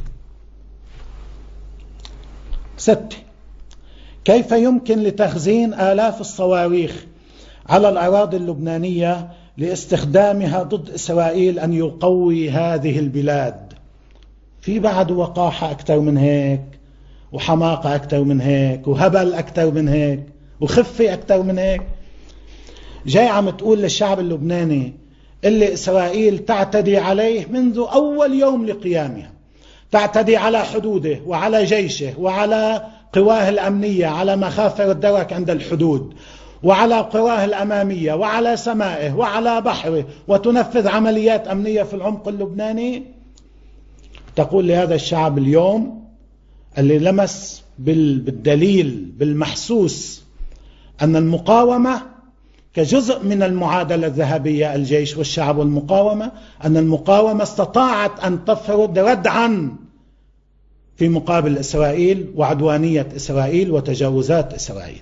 Speaker 1: ستة، كيف يمكن لتخزين آلاف الصواريخ على الأراضي اللبنانية لاستخدامها ضد إسرائيل أن يقوي هذه البلاد؟ في بعد وقاحة أكثر من هيك، وحماقة أكثر من هيك، وهبل أكثر من هيك، وخفة أكثر من هيك. جاي عم تقول للشعب اللبناني اللي إسرائيل تعتدي عليه منذ أول يوم لقيامها، تعتدي على حدوده وعلى جيشه وعلى قواه الأمنية، على مخافر الدرك عند الحدود، وعلى قواه الأمامية وعلى سمائه وعلى بحره، وتنفذ عمليات أمنية في العمق اللبناني. تقول لهذا الشعب اليوم اللي لمس بالدليل بالمحسوس أن المقاومة كجزء من المعادلة الذهبية، الجيش والشعب والمقاومة، أن المقاومة استطاعت أن تفرض ردعا في مقابل إسرائيل وعدوانية إسرائيل وتجاوزات إسرائيل.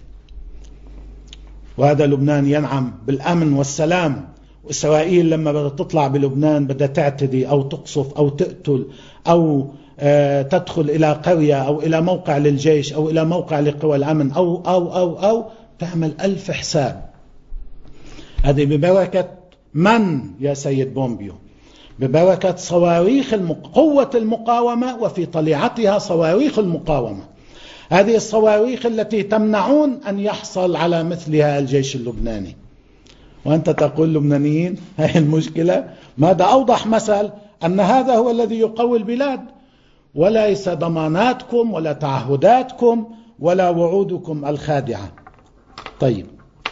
Speaker 1: وهذا لبنان ينعم بالأمن والسلام، وإسرائيل لما بدها تطلع بلبنان بدها تعتدي أو تقصف أو تقتل أو آه تدخل إلى قرية أو إلى موقع للجيش أو إلى موقع لقوى الأمن أو أو أو أو تعمل ألف حساب. هذه ببركة من يا سيد بومبيو؟ ببركة صواريخ المق... قوة المقاومة، وفي طليعتها صواريخ المقاومة. هذه الصواريخ التي تمنعون أن يحصل على مثلها الجيش اللبناني، وأنت تقول لبنانيين هاي المشكلة. ماذا أوضح مثل أن هذا هو الذي يقوي البلاد، وليس ضماناتكم ولا تعهداتكم ولا وعودكم الخادعة. طيب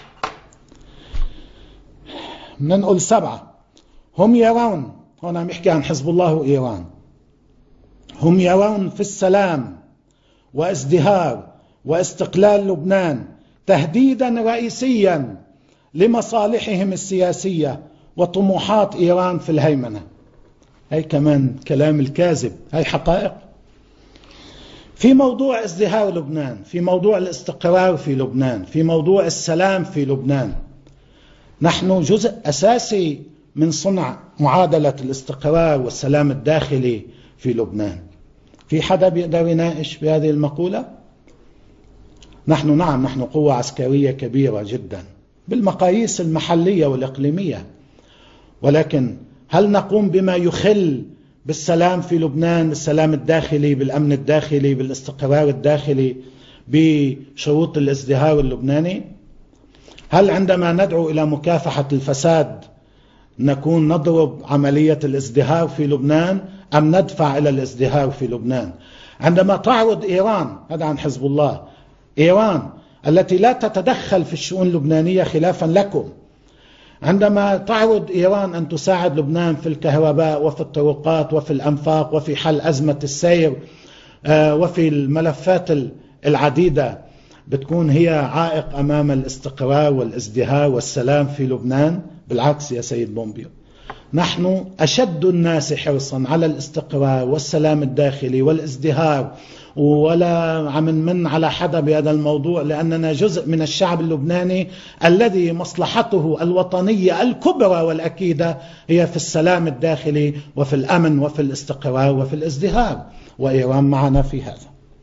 Speaker 1: ننقل سبعة. هم يرون، هنا عم يحكي عن حزب الله وإيران، هم يرون في السلام وازدهار واستقلال لبنان تهديدا رئيسيا لمصالحهم السياسية وطموحات إيران في الهيمنة. هاي كمان كلام الكاذب، هاي حقائق. في موضوع ازدهار لبنان، في موضوع الاستقرار في لبنان، في موضوع السلام في لبنان، نحن جزء أساسي من صنع معادلة الاستقرار والسلام الداخلي في لبنان. في حدا بيقدر يناقش بهذه المقولة؟ نحن نعم نحن قوة عسكرية كبيرة جدا بالمقاييس المحلية والإقليمية، ولكن هل نقوم بما يخل بالسلام في لبنان، بالسلام الداخلي، بالأمن الداخلي، بالاستقرار الداخلي، بشروط الازدهار اللبناني؟ هل عندما ندعو إلى مكافحة الفساد نكون نضرب عملية الازدهار في لبنان أم ندفع إلى الازدهار في لبنان؟ عندما تعرض إيران، هذا عن حزب الله، إيران التي لا تتدخل في الشؤون اللبنانية خلافا لكم، عندما تعرض إيران أن تساعد لبنان في الكهرباء وفي الطرقات وفي الأنفاق وفي حل أزمة السير وفي الملفات العديدة، بتكون هي عائق أمام الاستقرار والازدهار والسلام في لبنان؟ بالعكس يا سيد بومبيو، نحن أشد الناس حرصا على الاستقرار والسلام الداخلي والازدهار، ولا عم من على حدا بهذا الموضوع، لأننا جزء من الشعب اللبناني الذي مصلحته الوطنية الكبرى والأكيدة هي في السلام الداخلي وفي الأمن وفي الاستقرار وفي الازدهار، وإيران معنا في هذا.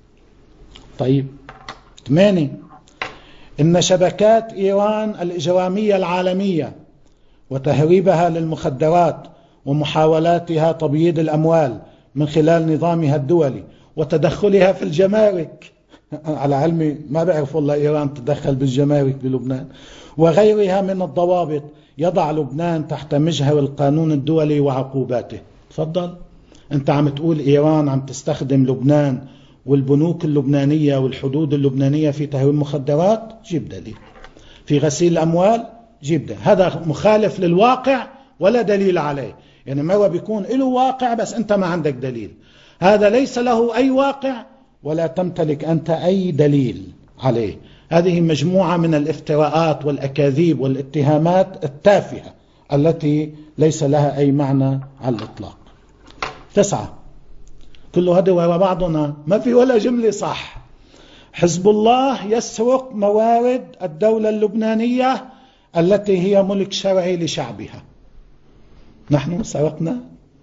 Speaker 1: طيب، ثمانية، إن شبكات إيران الإجرامية العالمية وتهريبها للمخدرات ومحاولاتها تبييض الأموال من خلال نظامها الدولي وتدخلها في الجمارك، على علمي ما بعرف والله إيران تدخل بالجمارك بلبنان، وغيرها من الضوابط يضع لبنان تحت مجهر القانون الدولي وعقوباته. تفضل، أنت عم تقول إيران عم تستخدم لبنان والبنوك اللبنانية والحدود اللبنانية في تهريب المخدرات، جيب دليل. في غسيل الأموال، جيب ده. هذا مخالف للواقع ولا دليل عليه، يعني مرة بيكون له واقع بس أنت ما عندك دليل. هذا ليس له أي واقع ولا تمتلك أنت أي دليل عليه. هذه مجموعة من الافتراءات والأكاذيب والاتهامات التافهة التي ليس لها أي معنى على الإطلاق. تسعة، كل هذا وراء بعضنا ما في ولا جملة صح. حزب الله يسرق موارد الدولة اللبنانية التي هي ملك شرعي لشعبها. نحن سرقنا؟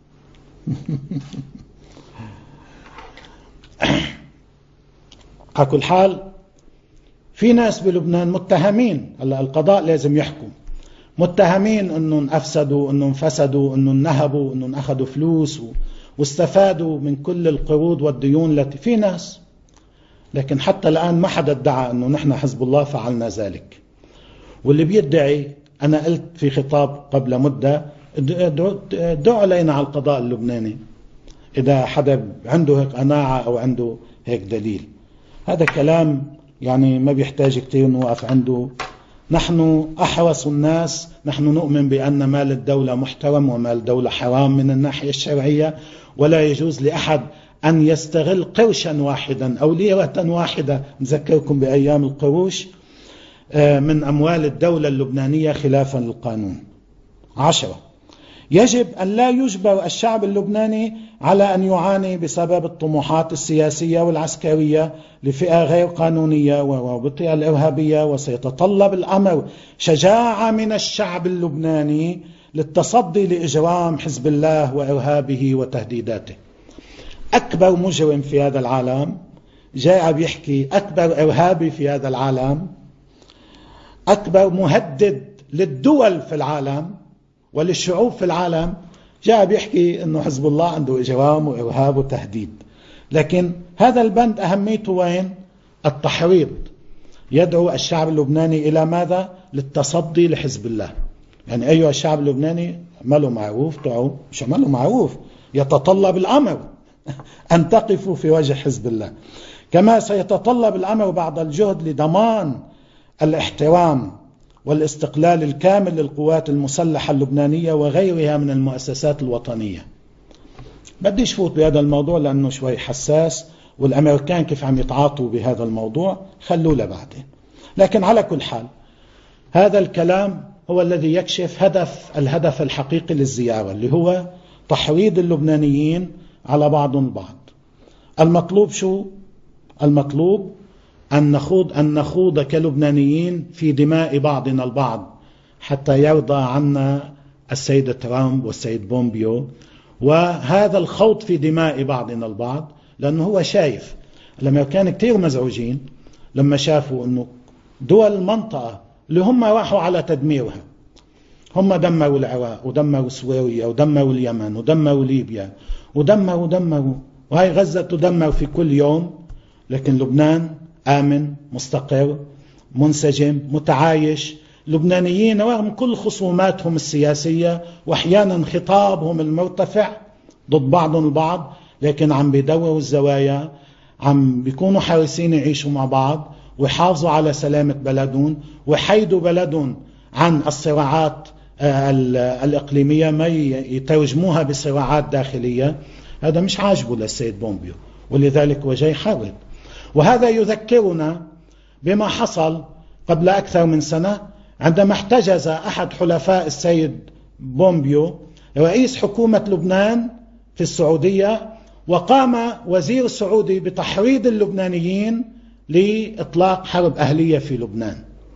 Speaker 1: على كل حال في ناس بلبنان متهمين، هلا القضاء لازم يحكم، متهمين انهم افسدوا، انهم فسدوا، انهم نهبوا، انهم اخذوا فلوس واستفادوا من كل القروض والديون التي في ناس، لكن حتى الآن ما حدا ادعى انه نحن حزب الله فعلنا ذلك. واللي بيدعي، أنا قلت في خطاب قبل مدة، دعوا علينا على القضاء اللبناني إذا حدا عنده هيك قناعة أو عنده هيك دليل. هذا كلام يعني ما بيحتاج كتير نوقف عنده. نحن أحرص الناس، نحن نؤمن بأن مال الدولة محترم ومال الدولة حرام من الناحية الشرعية، ولا يجوز لأحد أن يستغل قرشا واحدا أو ليرة واحدة، نذكركم بأيام القروش، من أموال الدولة اللبنانية خلافا للقانون. عشرة، يجب أن لا يجبر الشعب اللبناني على أن يعاني بسبب الطموحات السياسية والعسكرية لفئة غير قانونية وروابطها الإرهابية، وسيتطلب الأمر شجاعة من الشعب اللبناني للتصدي لإجرام حزب الله وإرهابه وتهديداته. أكبر مجرم في هذا العالم جاء بيحكي، أكبر إرهابي في هذا العالم، أكبر مهدد للدول في العالم وللشعوب في العالم، جاء بيحكي أنه حزب الله عنده إجرام وإرهاب وتهديد. لكن هذا البند أهميته وين؟ التحريض، يدعو الشعب اللبناني إلى ماذا؟ للتصدي لحزب الله. يعني أيها الشعب اللبناني، عمله معروف، دعوا، مش عمله معروف، يتطلب الأمر أن تقفوا في وجه حزب الله. كما سيتطلب الأمر بعض الجهد لضمان الاحترام والاستقلال الكامل للقوات المسلحة اللبنانية وغيرها من المؤسسات الوطنية. بديش فوت بهذا الموضوع لأنه شوي حساس، والأمريكان كيف عم يتعاطوا بهذا الموضوع خلوه لبعدين. لكن على كل حال هذا الكلام هو الذي يكشف هدف الهدف الحقيقي للزيارة، اللي هو تحريض اللبنانيين على بعضهم البعض. المطلوب شو؟ المطلوب أن نخوض أن نخوض كلبنانيين في دماء بعضنا البعض حتى يرضى عنا السيد ترامب والسيد بومبيو. وهذا الخوض في دماء بعضنا البعض لأنه هو شايف الأمريكان كتير مزعوجين، لما شافوا أنه دول المنطقة اللي هم راحوا على تدميرها، هم دمروا العراق ودمروا سوريا ودمروا اليمن ودمروا ليبيا ودمروا ودمروا وهي غزة تدمر في كل يوم، لكن لبنان آمن مستقر منسجم متعايش. لبنانيين رغم كل خصوماتهم السياسية وأحيانا خطابهم المرتفع ضد بعضهم البعض، لكن عم بيدوروا الزوايا، عم بيكونوا حريصين يعيشوا مع بعض ويحافظوا على سلامة بلدهم ويحيدوا بلدهم عن الصراعات الإقليمية، ما يترجموها بصراعات داخلية. هذا مش عاجبه للسيد بومبيو، ولذلك هو جاي يحرض. وهذا يذكرنا بما حصل قبل أكثر من سنة عندما احتجز أحد حلفاء السيد بومبيو رئيس حكومة لبنان في السعودية، وقام وزير سعودي بتحريض اللبنانيين لإطلاق حرب أهلية في لبنان.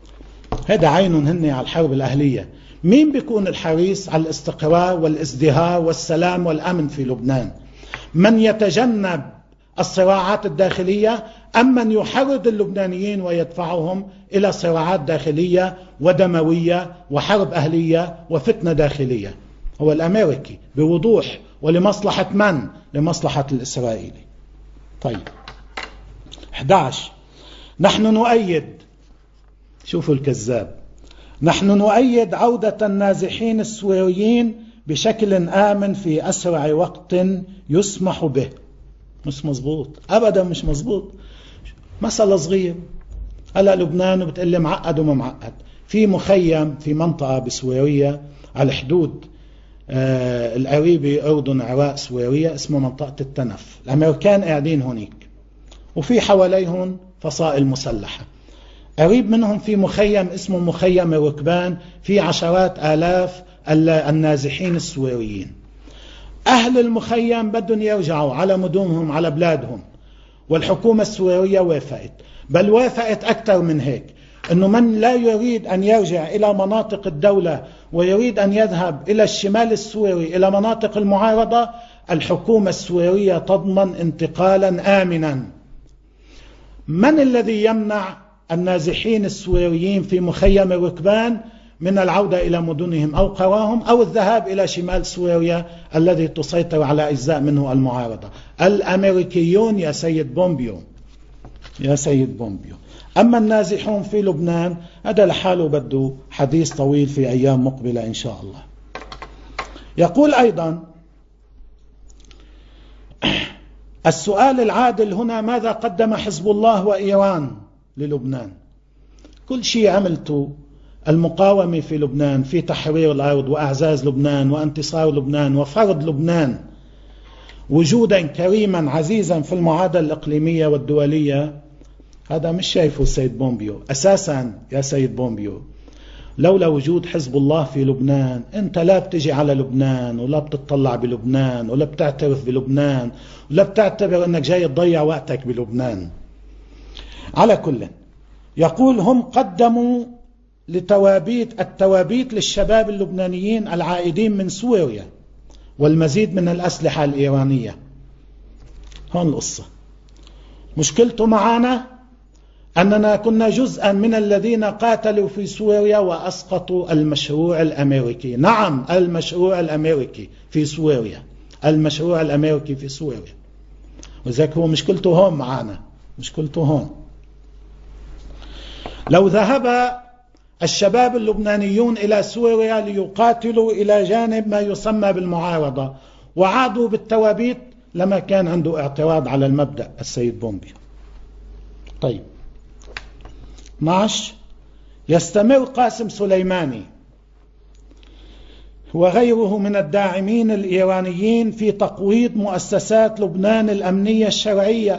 Speaker 1: هذا عين هن على الحرب الأهلية. مين بيكون الحريص على الاستقرار والازدهار والسلام والأمن في لبنان؟ من يتجنب الصراعات الداخلية أم من يحرض اللبنانيين ويدفعهم إلى صراعات داخلية ودموية وحرب أهلية وفتنة داخلية؟ هو الأمريكي بوضوح. ولمصلحة من؟ لمصلحة الإسرائيلي. طيب أحد عشر، نحن نؤيد، شوفوا الكذاب، نحن نؤيد عودة النازحين السوريين بشكل آمن في أسرع وقت يسمح به. مش مزبوط أبدا، مش مزبوط. مسألة صغير، هلا لبنان بتقول لي معقد وما معقد. في مخيم في منطقة بسوريا على الحدود آه القريبة أردن عراق سوريا اسمه منطقة التنف. الأمريكان قاعدين هناك وفي حواليهم فصائل مسلحة. قريب منهم في مخيم اسمه مخيم الركبان، في عشرات آلاف النازحين السوريين. أهل المخيم بدهم يرجعوا على مدنهم على بلادهم، والحكومة السورية وافقت، بل وافقت أكثر من هيك، أنه من لا يريد أن يرجع إلى مناطق الدولة ويريد أن يذهب إلى الشمال السوري إلى مناطق المعارضة، الحكومة السورية تضمن انتقالا آمنا. من الذي يمنع النازحين السوريين في مخيم الركبان من العودة إلى مدنهم أو قراهم أو الذهاب إلى شمال سوريا الذي تسيطر على أجزاء منه المعارضة؟ الأمريكيون يا سيد بومبيو، يا سيد بومبيو. أما النازحون في لبنان هذا لحاله بده حديث طويل في أيام مقبلة إن شاء الله. يقول أيضا السؤال العادل هنا: ماذا قدم حزب الله وإيران للبنان؟ كل شيء عملته المقاومة في لبنان في تحرير الأرض وأعزاز لبنان وانتصار لبنان وفرض لبنان وجودا كريما عزيزا في المعادلة الإقليمية والدولية، هذا مش شايفه السيد بومبيو أساسا. يا سيد بومبيو، لولا وجود حزب الله في لبنان أنت لا بتجي على لبنان ولا بتطلع بلبنان ولا بتعترف بلبنان ولا بتعتبر أنك جاي تضيع وقتك بلبنان. على كل، يقول هم قدموا لتوابيت التوابيت للشباب اللبنانيين العائدين من سوريا والمزيد من الأسلحة الإيرانية. هون القصة. مشكلته معنا أننا كنا جزءا من الذين قاتلوا في سوريا وأسقطوا المشروع الأمريكي. نعم، المشروع الأمريكي في سوريا، المشروع الأمريكي في سوريا. وذلك هو مشكلته هون معنا، مشكلته هون. لو ذهب الشباب اللبنانيون إلى سوريا ليقاتلوا إلى جانب ما يسمى بالمعارضة وعادوا بالتوابيت لما كان عنده اعتراض على المبدأ السيد بومبيو. طيب اثني عشر، يستمر قاسم سليماني وغيره من الداعمين الإيرانيين في تقويض مؤسسات لبنان الأمنية الشرعية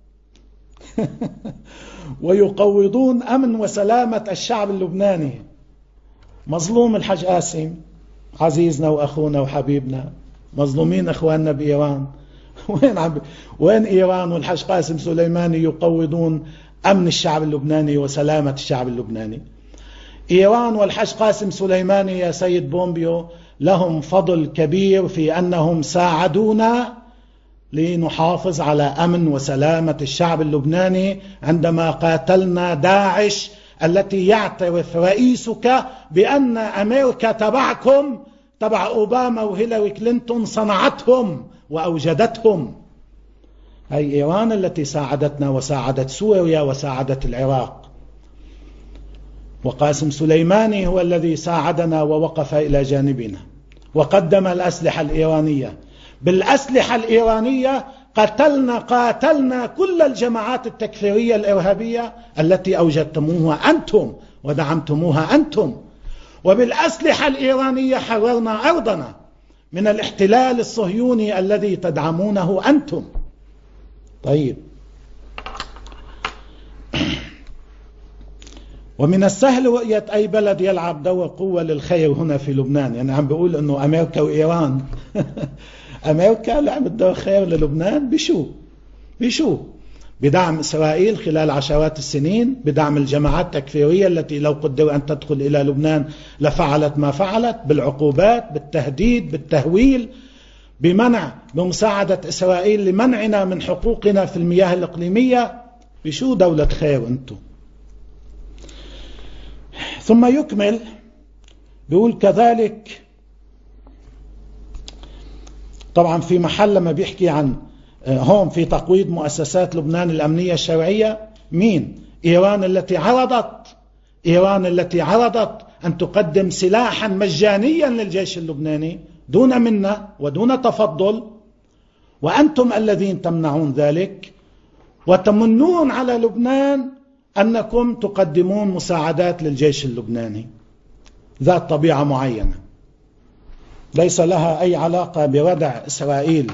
Speaker 1: ويقوضون أمن وسلامة الشعب اللبناني. مظلوم الحاج قاسم عزيزنا وأخونا وحبيبنا، مظلومين أخواننا بإيران. وين عم وين إيران والحاج قاسم سليماني يقوضون أمن الشعب اللبناني وسلامة الشعب اللبناني؟ إيران والحاج قاسم سليماني يا سيد بومبيو لهم فضل كبير في أنهم ساعدونا لنحافظ على أمن وسلامة الشعب اللبناني عندما قاتلنا داعش التي يعترف رئيسك بأن أمريكا تبعكم تبع أوباما وهيلاري كلينتون صنعتهم وأوجدتهم. هي إيران التي ساعدتنا وساعدت سوريا وساعدت العراق، وقاسم سليماني هو الذي ساعدنا ووقف إلى جانبنا وقدم الأسلحة الإيرانية. بالأسلحة الإيرانية قتلنا قاتلنا كل الجماعات التكفيرية الإرهابية التي أوجدتموها أنتم ودعمتموها أنتم، وبالأسلحة الإيرانية حررنا أرضنا من الاحتلال الصهيوني الذي تدعمونه أنتم. طيب، ومن السهل رؤية أي بلد يلعب دور قوة للخير هنا في لبنان. يعني عم بيقول أنه أمريكا وإيران أمريكا لعبت دور خير للبنان بشو؟ بشو؟ بدعم إسرائيل خلال عشرات السنين، بدعم الجماعات التكفيرية التي لو قدروا أن تدخل إلى لبنان لفعلت ما فعلت، بالعقوبات، بالتهديد، بالتهويل، بمنع بمساعدة إسرائيل لمنعنا من حقوقنا في المياه الإقليمية. بشو دولة خير أنتم؟ ثم يكمل بيقول كذلك طبعا في محل لما بيحكي عن هون في تقويض مؤسسات لبنان الأمنية الشرعية، مين؟ إيران التي عرضت إيران التي عرضت أن تقدم سلاحا مجانيا للجيش اللبناني دون منة ودون تفضل، وأنتم الذين تمنعون ذلك وتمنون على لبنان أنكم تقدمون مساعدات للجيش اللبناني ذات طبيعة معينة ليس لها أي علاقة بردع إسرائيل.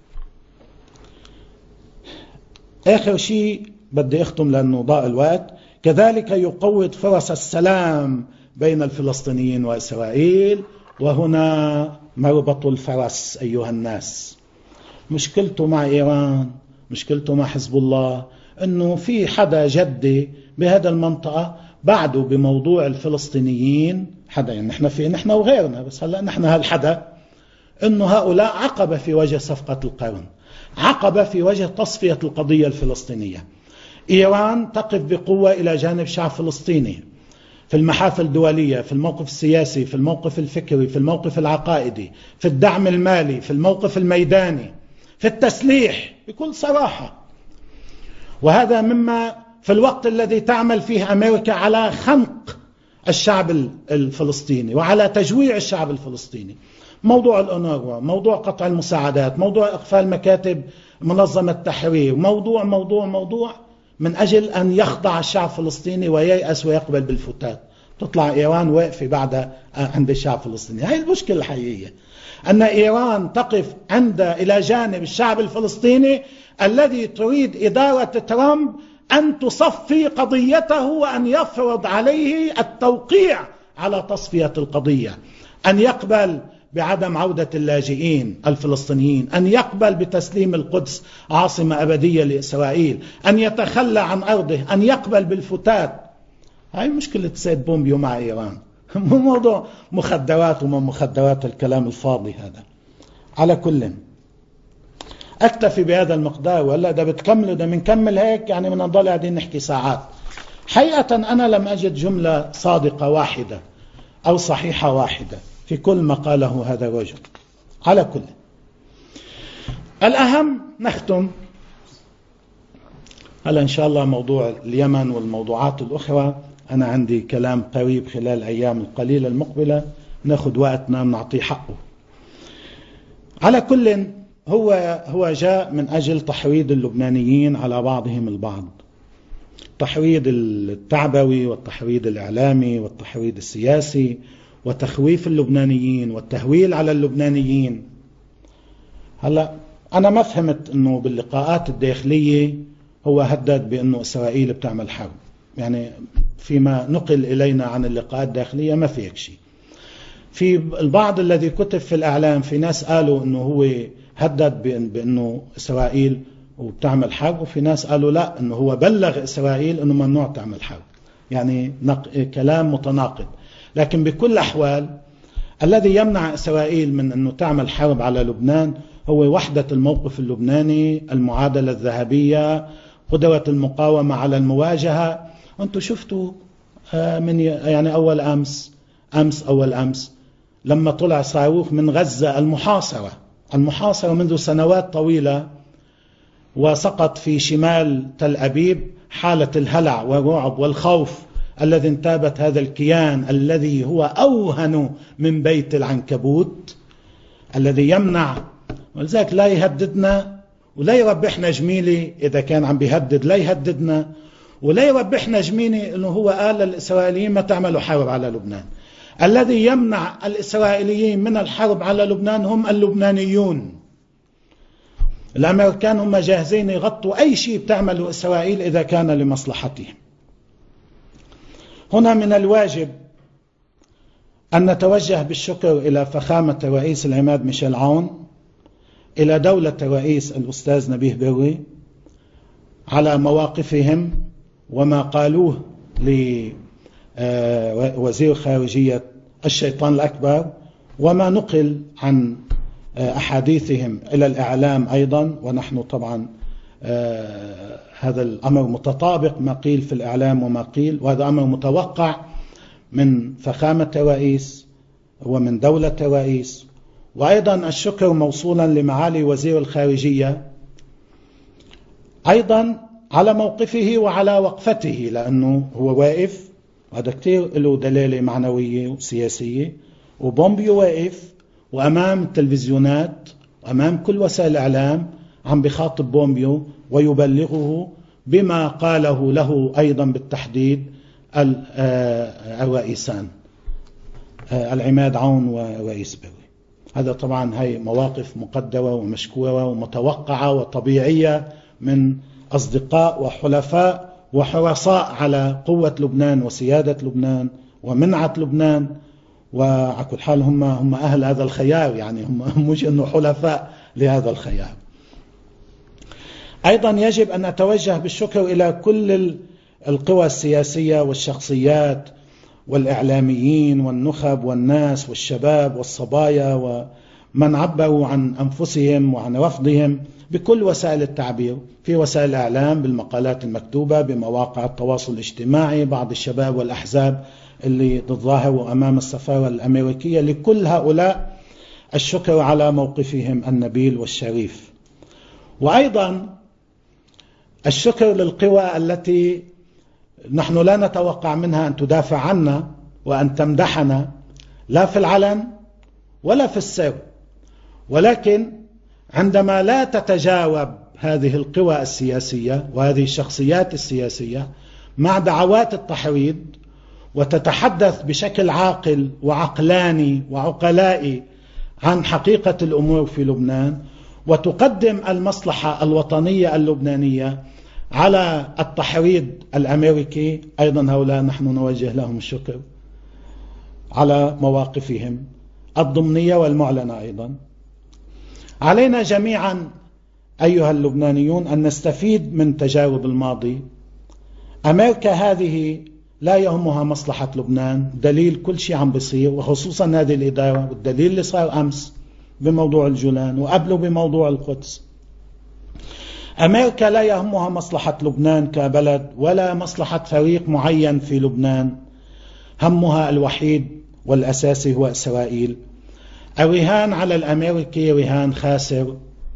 Speaker 1: آخر شيء بدي أختم لأنه ضاء الوقت. كذلك يقوض فرص السلام بين الفلسطينيين وإسرائيل، وهنا مربط الفرس أيها الناس. مشكلته مع إيران، مشكلته مع حزب الله، أنه في حدا جدي بهذا المنطقة بعده بموضوع الفلسطينيين حدا، يعني نحن في نحن وغيرنا، بس هلأ نحن هالحدا، أنه هؤلاء عقبة في وجه صفقة القرن، عقبة في وجه تصفية القضية الفلسطينية. إيران تقف بقوة إلى جانب شعب فلسطيني في المحافل الدولية، في الموقف السياسي، في الموقف الفكري، في الموقف العقائدي، في الدعم المالي، في الموقف الميداني، في التسليح بكل صراحة. وهذا مما في الوقت الذي تعمل فيه أمريكا على خنق الشعب الفلسطيني وعلى تجويع الشعب الفلسطيني. موضوع الأونروا، موضوع قطع المساعدات، موضوع إقفال مكاتب منظمة التحرير، موضوع موضوع موضوع من أجل أن يخضع الشعب الفلسطيني وييأس ويقبل بالفتات. تطلع إيران واقفة بعد عند الشعب الفلسطيني. هاي المشكلة الحقيقية، أن إيران تقف عند إلى جانب الشعب الفلسطيني الذي تريد إدارة ترامب أن تصفي قضيته وأن يفرض عليه التوقيع على تصفية القضية، أن يقبل بعدم عودة اللاجئين الفلسطينيين، أن يقبل بتسليم القدس عاصمة أبدية لإسرائيل، أن يتخلى عن أرضه، أن يقبل بالفتات. هاي مشكلة سيد بومبيو مع إيران، مو موضوع مخدرات وما مخدرات الكلام الفاضي هذا. على كل أكتفي بهذا المقدار، ولا ده بتكملوا ده بنكمل هيك يعني من نضل قاعدين نحكي ساعات. حقيقة أنا لم أجد جملة صادقة واحدة أو صحيحة واحدة في كل ما قاله هذا الرجل. على كل الأهم نختم هلا إن شاء الله موضوع اليمن والموضوعات الأخرى. أنا عندي كلام قريب خلال الأيام القليلة المقبلة، ناخد وقتنا نعطيه حقه. على كل هو هو جاء من أجل تحريض اللبنانيين على بعضهم البعض، التحريض التعبوي والتحريض الإعلامي والتحريض السياسي وتخويف اللبنانيين والتهويل على اللبنانيين. هلا أنا ما فهمت أنه باللقاءات الداخلية هو هدد بأنه إسرائيل بتعمل حرب، يعني فيما نقل إلينا عن اللقاءات الداخلية ما في هيك شيء. في البعض الذي كتب في الإعلام في ناس قالوا أنه هو هدد بأنه إسرائيل وبتعمل حرب، وفي ناس قالوا لا أنه هو بلغ إسرائيل أنه ممنوع تعمل حرب، يعني كلام متناقض. لكن بكل الأحوال الذي يمنع إسرائيل من أنه تعمل حرب على لبنان هو وحدة الموقف اللبناني، المعادلة الذهبية، قدرة المقاومة على المواجهة. أنتم شفتوا من يعني أول أمس أمس أول أمس لما طلع صاروخ من غزة المحاصرة المحاصرة منذ سنوات طويلة وسقط في شمال تل أبيب، حالة الهلع والرعب والخوف الذي انتابت هذا الكيان الذي هو أوهن من بيت العنكبوت، الذي يمنع، ولذلك لا يهددنا ولا يربحنا جميلي. إذا كان عم بيهدد لا يهددنا ولا يربحنا جميلي إنه هو قال للإسرائيليين ما تعملوا حرب على لبنان. الذي يمنع الإسرائيليين من الحرب على لبنان هم اللبنانيون. الأمريكان هم جاهزين يغطوا أي شيء بتعمله إسرائيل إذا كان لمصلحتهم. هنا من الواجب أن نتوجه بالشكر إلى فخامة رئيس العماد ميشيل عون، إلى دولة الرئيس الأستاذ نبيه بري على مواقفهم وما قالوه لوزير خارجية الشيطان الأكبر، وما نقل عن أحاديثهم إلى الإعلام أيضا. ونحن طبعا هذا الأمر متطابق، ما قيل في الإعلام وما قيل، وهذا أمر متوقع من فخامة الرئيس ومن دولة الرئيس. وأيضا الشكر موصولا لمعالي وزير الخارجية أيضا على موقفه وعلى وقفته، لأنه هو واقف، وهذا كتير له دلالة معنوية وسياسية. وبومبيو واقف وأمام التلفزيونات وأمام كل وسائل الإعلام عم بخاطب بومبيو ويبلغه بما قاله له أيضا بالتحديد الرئيسان العماد عون ورئيس بري. هذا طبعا هي مواقف مقدرة ومشكورة ومتوقعة وطبيعية من أصدقاء وحلفاء وحرصاء على قوة لبنان وسيادة لبنان ومنعة لبنان. وعلى كل حال هم هم أهل هذا الخيار، يعني هم مش إنه حلفاء لهذا الخيار. أيضا يجب أن نتوجه بالشكر إلى كل القوى السياسية والشخصيات والإعلاميين والنخب والناس والشباب والصبايا ومن عبروا عن أنفسهم وعن رفضهم بكل وسائل التعبير، في وسائل الإعلام، بالمقالات المكتوبة، بمواقع التواصل الاجتماعي، بعض الشباب والأحزاب اللي تظاهروا أمام السفارة الأمريكية. لكل هؤلاء الشكر على موقفهم النبيل والشريف. وأيضا الشكر للقوى التي نحن لا نتوقع منها أن تدافع عنا وأن تمدحنا، لا في العلن ولا في السر، ولكن عندما لا تتجاوب هذه القوى السياسية وهذه الشخصيات السياسية مع دعوات التحريض وتتحدث بشكل عاقل وعقلاني وعقلائي عن حقيقة الأمور في لبنان وتقدم المصلحة الوطنية اللبنانية على التحريض الأمريكي، أيضا هؤلاء نحن نوجه لهم الشكر على مواقفهم الضمنية والمعلنة. أيضا علينا جميعا أيها اللبنانيون أن نستفيد من تجارب الماضي. أمريكا هذه لا يهمها مصلحة لبنان، دليل كل شيء عم بيصير، وخصوصا هذه الإدارة، والدليل اللي صار أمس بموضوع الجولان وقبله بموضوع القدس. أمريكا لا يهمها مصلحة لبنان كبلد ولا مصلحة فريق معين في لبنان، همها الوحيد والأساسي هو إسرائيل. الرهان على الأمريكي رهان خاسر.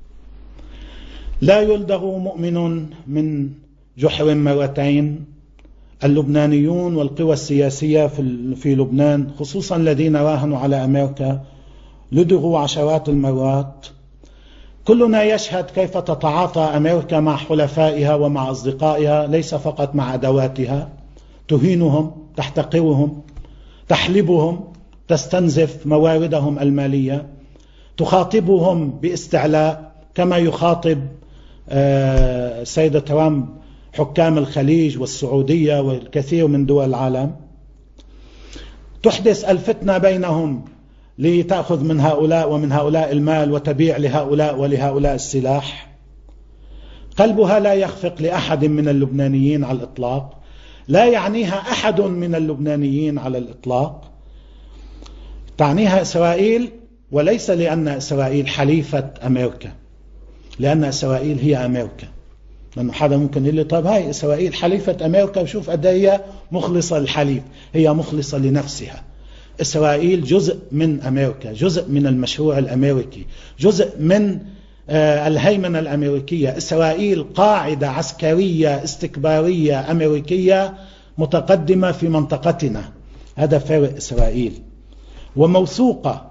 Speaker 1: لا يلدغ مؤمن من جحر مرتين. اللبنانيون والقوى السياسية في لبنان خصوصا الذين راهنوا على أمريكا لدغوا عشرات المرات. كلنا يشهد كيف تتعاطى أمريكا مع حلفائها ومع أصدقائها، ليس فقط مع أدواتها، تهينهم، تحتقرهم، تحلبهم، تستنزف مواردهم المالية، تخاطبهم باستعلاء كما يخاطب سيد ترامب حكام الخليج والسعودية والكثير من دول العالم. تحدث الفتنة بينهم لتأخذ من هؤلاء ومن هؤلاء المال وتبيع لهؤلاء ولهؤلاء السلاح. قلبها لا يخفق لأحد من اللبنانيين على الإطلاق، لا يعنيها أحد من اللبنانيين على الإطلاق. تعنيها إسرائيل وليس لأن إسرائيل حليفة أمريكا، لأن إسرائيل هي أمريكا. لأنه حدا ممكن يقول لي طب هاي إسرائيل حليفة أمريكا وشوف قد هي مخلصة للحليف. هي مخلصة لنفسها. إسرائيل جزء من أمريكا، جزء من المشروع الأمريكي، جزء من الهيمنة الأمريكية. إسرائيل قاعدة عسكرية استكبارية أمريكية متقدمة في منطقتنا. هذا فرق إسرائيل وموثوقة.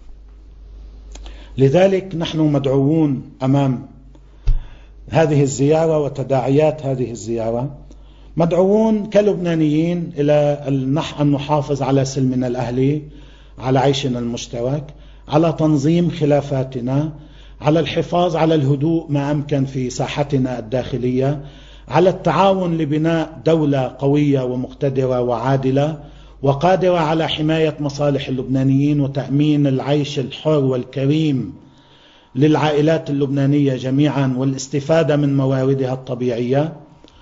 Speaker 1: لذلك نحن مدعوون أمام هذه الزيارة وتداعيات هذه الزيارة، مدعوون كلبنانيين إلى أن نحافظ على سلمنا الأهلي، على عيشنا المشترك، على تنظيم خلافاتنا، على الحفاظ على الهدوء ما أمكن في ساحتنا الداخلية، على التعاون لبناء دولة قوية ومقتدرة وعادلة وقادرة على حماية مصالح اللبنانيين وتأمين العيش الحر والكريم للعائلات اللبنانية جميعا والاستفادة من مواردها الطبيعية،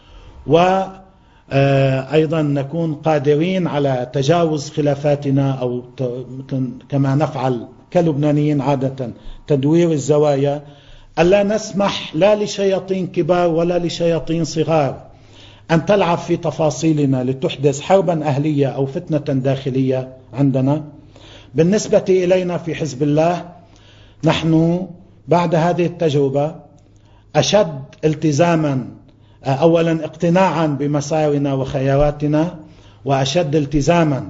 Speaker 1: وأيضا نكون قادرين على تجاوز خلافاتنا أو كما نفعل كلبنانيين عادة تدوير الزوايا. ألا نسمح لا لشياطين كبار ولا لشياطين صغار أن تلعب في تفاصيلنا لتحدث حربا أهلية أو فتنة داخلية عندنا. بالنسبة إلينا في حزب الله، نحن بعد هذه التجربة أشد التزاما، أولا اقتناعا بمسارنا وخياراتنا، وأشد التزاما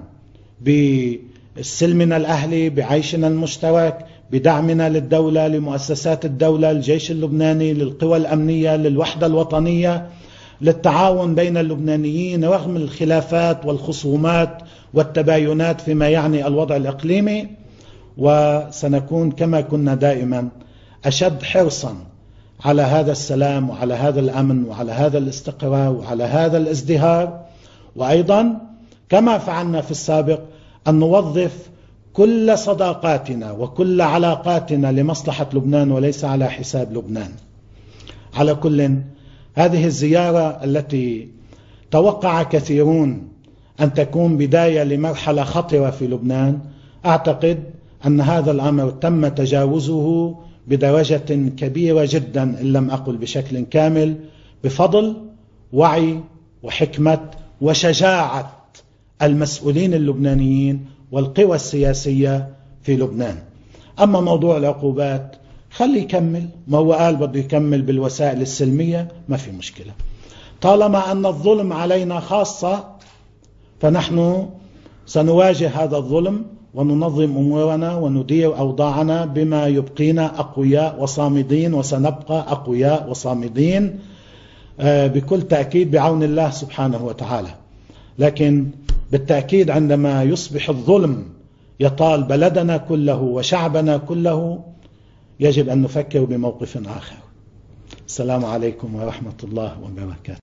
Speaker 1: بسلمنا الأهلي، بعيشنا المشترك، بدعمنا للدولة، لمؤسسات الدولة، للجيش اللبناني، للقوى الأمنية، للوحدة الوطنية، للتعاون بين اللبنانيين رغم الخلافات والخصومات والتباينات فيما يعني الوضع الإقليمي. وسنكون كما كنا دائما أشد حرصا على هذا السلام وعلى هذا الأمن وعلى هذا الاستقرار وعلى هذا الازدهار. وأيضا كما فعلنا في السابق أن نوظف كل صداقاتنا وكل علاقاتنا لمصلحة لبنان وليس على حساب لبنان. على كل، هذه الزيارة التي توقع كثيرون أن تكون بداية لمرحلة خطرة في لبنان، أعتقد أن هذا الأمر تم تجاوزه بدرجة كبيرة جدا إن لم أقل بشكل كامل، بفضل وعي وحكمة وشجاعة المسؤولين اللبنانيين والقوى السياسية في لبنان. أما موضوع العقوبات خلي يكمل، ما هو قال بده يكمل بالوسائل السلمية، ما في مشكلة. طالما أن الظلم علينا خاصة فنحن سنواجه هذا الظلم وننظم أمورنا وندير أوضاعنا بما يبقينا أقوياء وصامدين، وسنبقى أقوياء وصامدين بكل تأكيد بعون الله سبحانه وتعالى. لكن بالتأكيد عندما يصبح الظلم يطال بلدنا كله وشعبنا كله يجب أن نفكر بموقف آخر. السلام عليكم ورحمة الله وبركاته.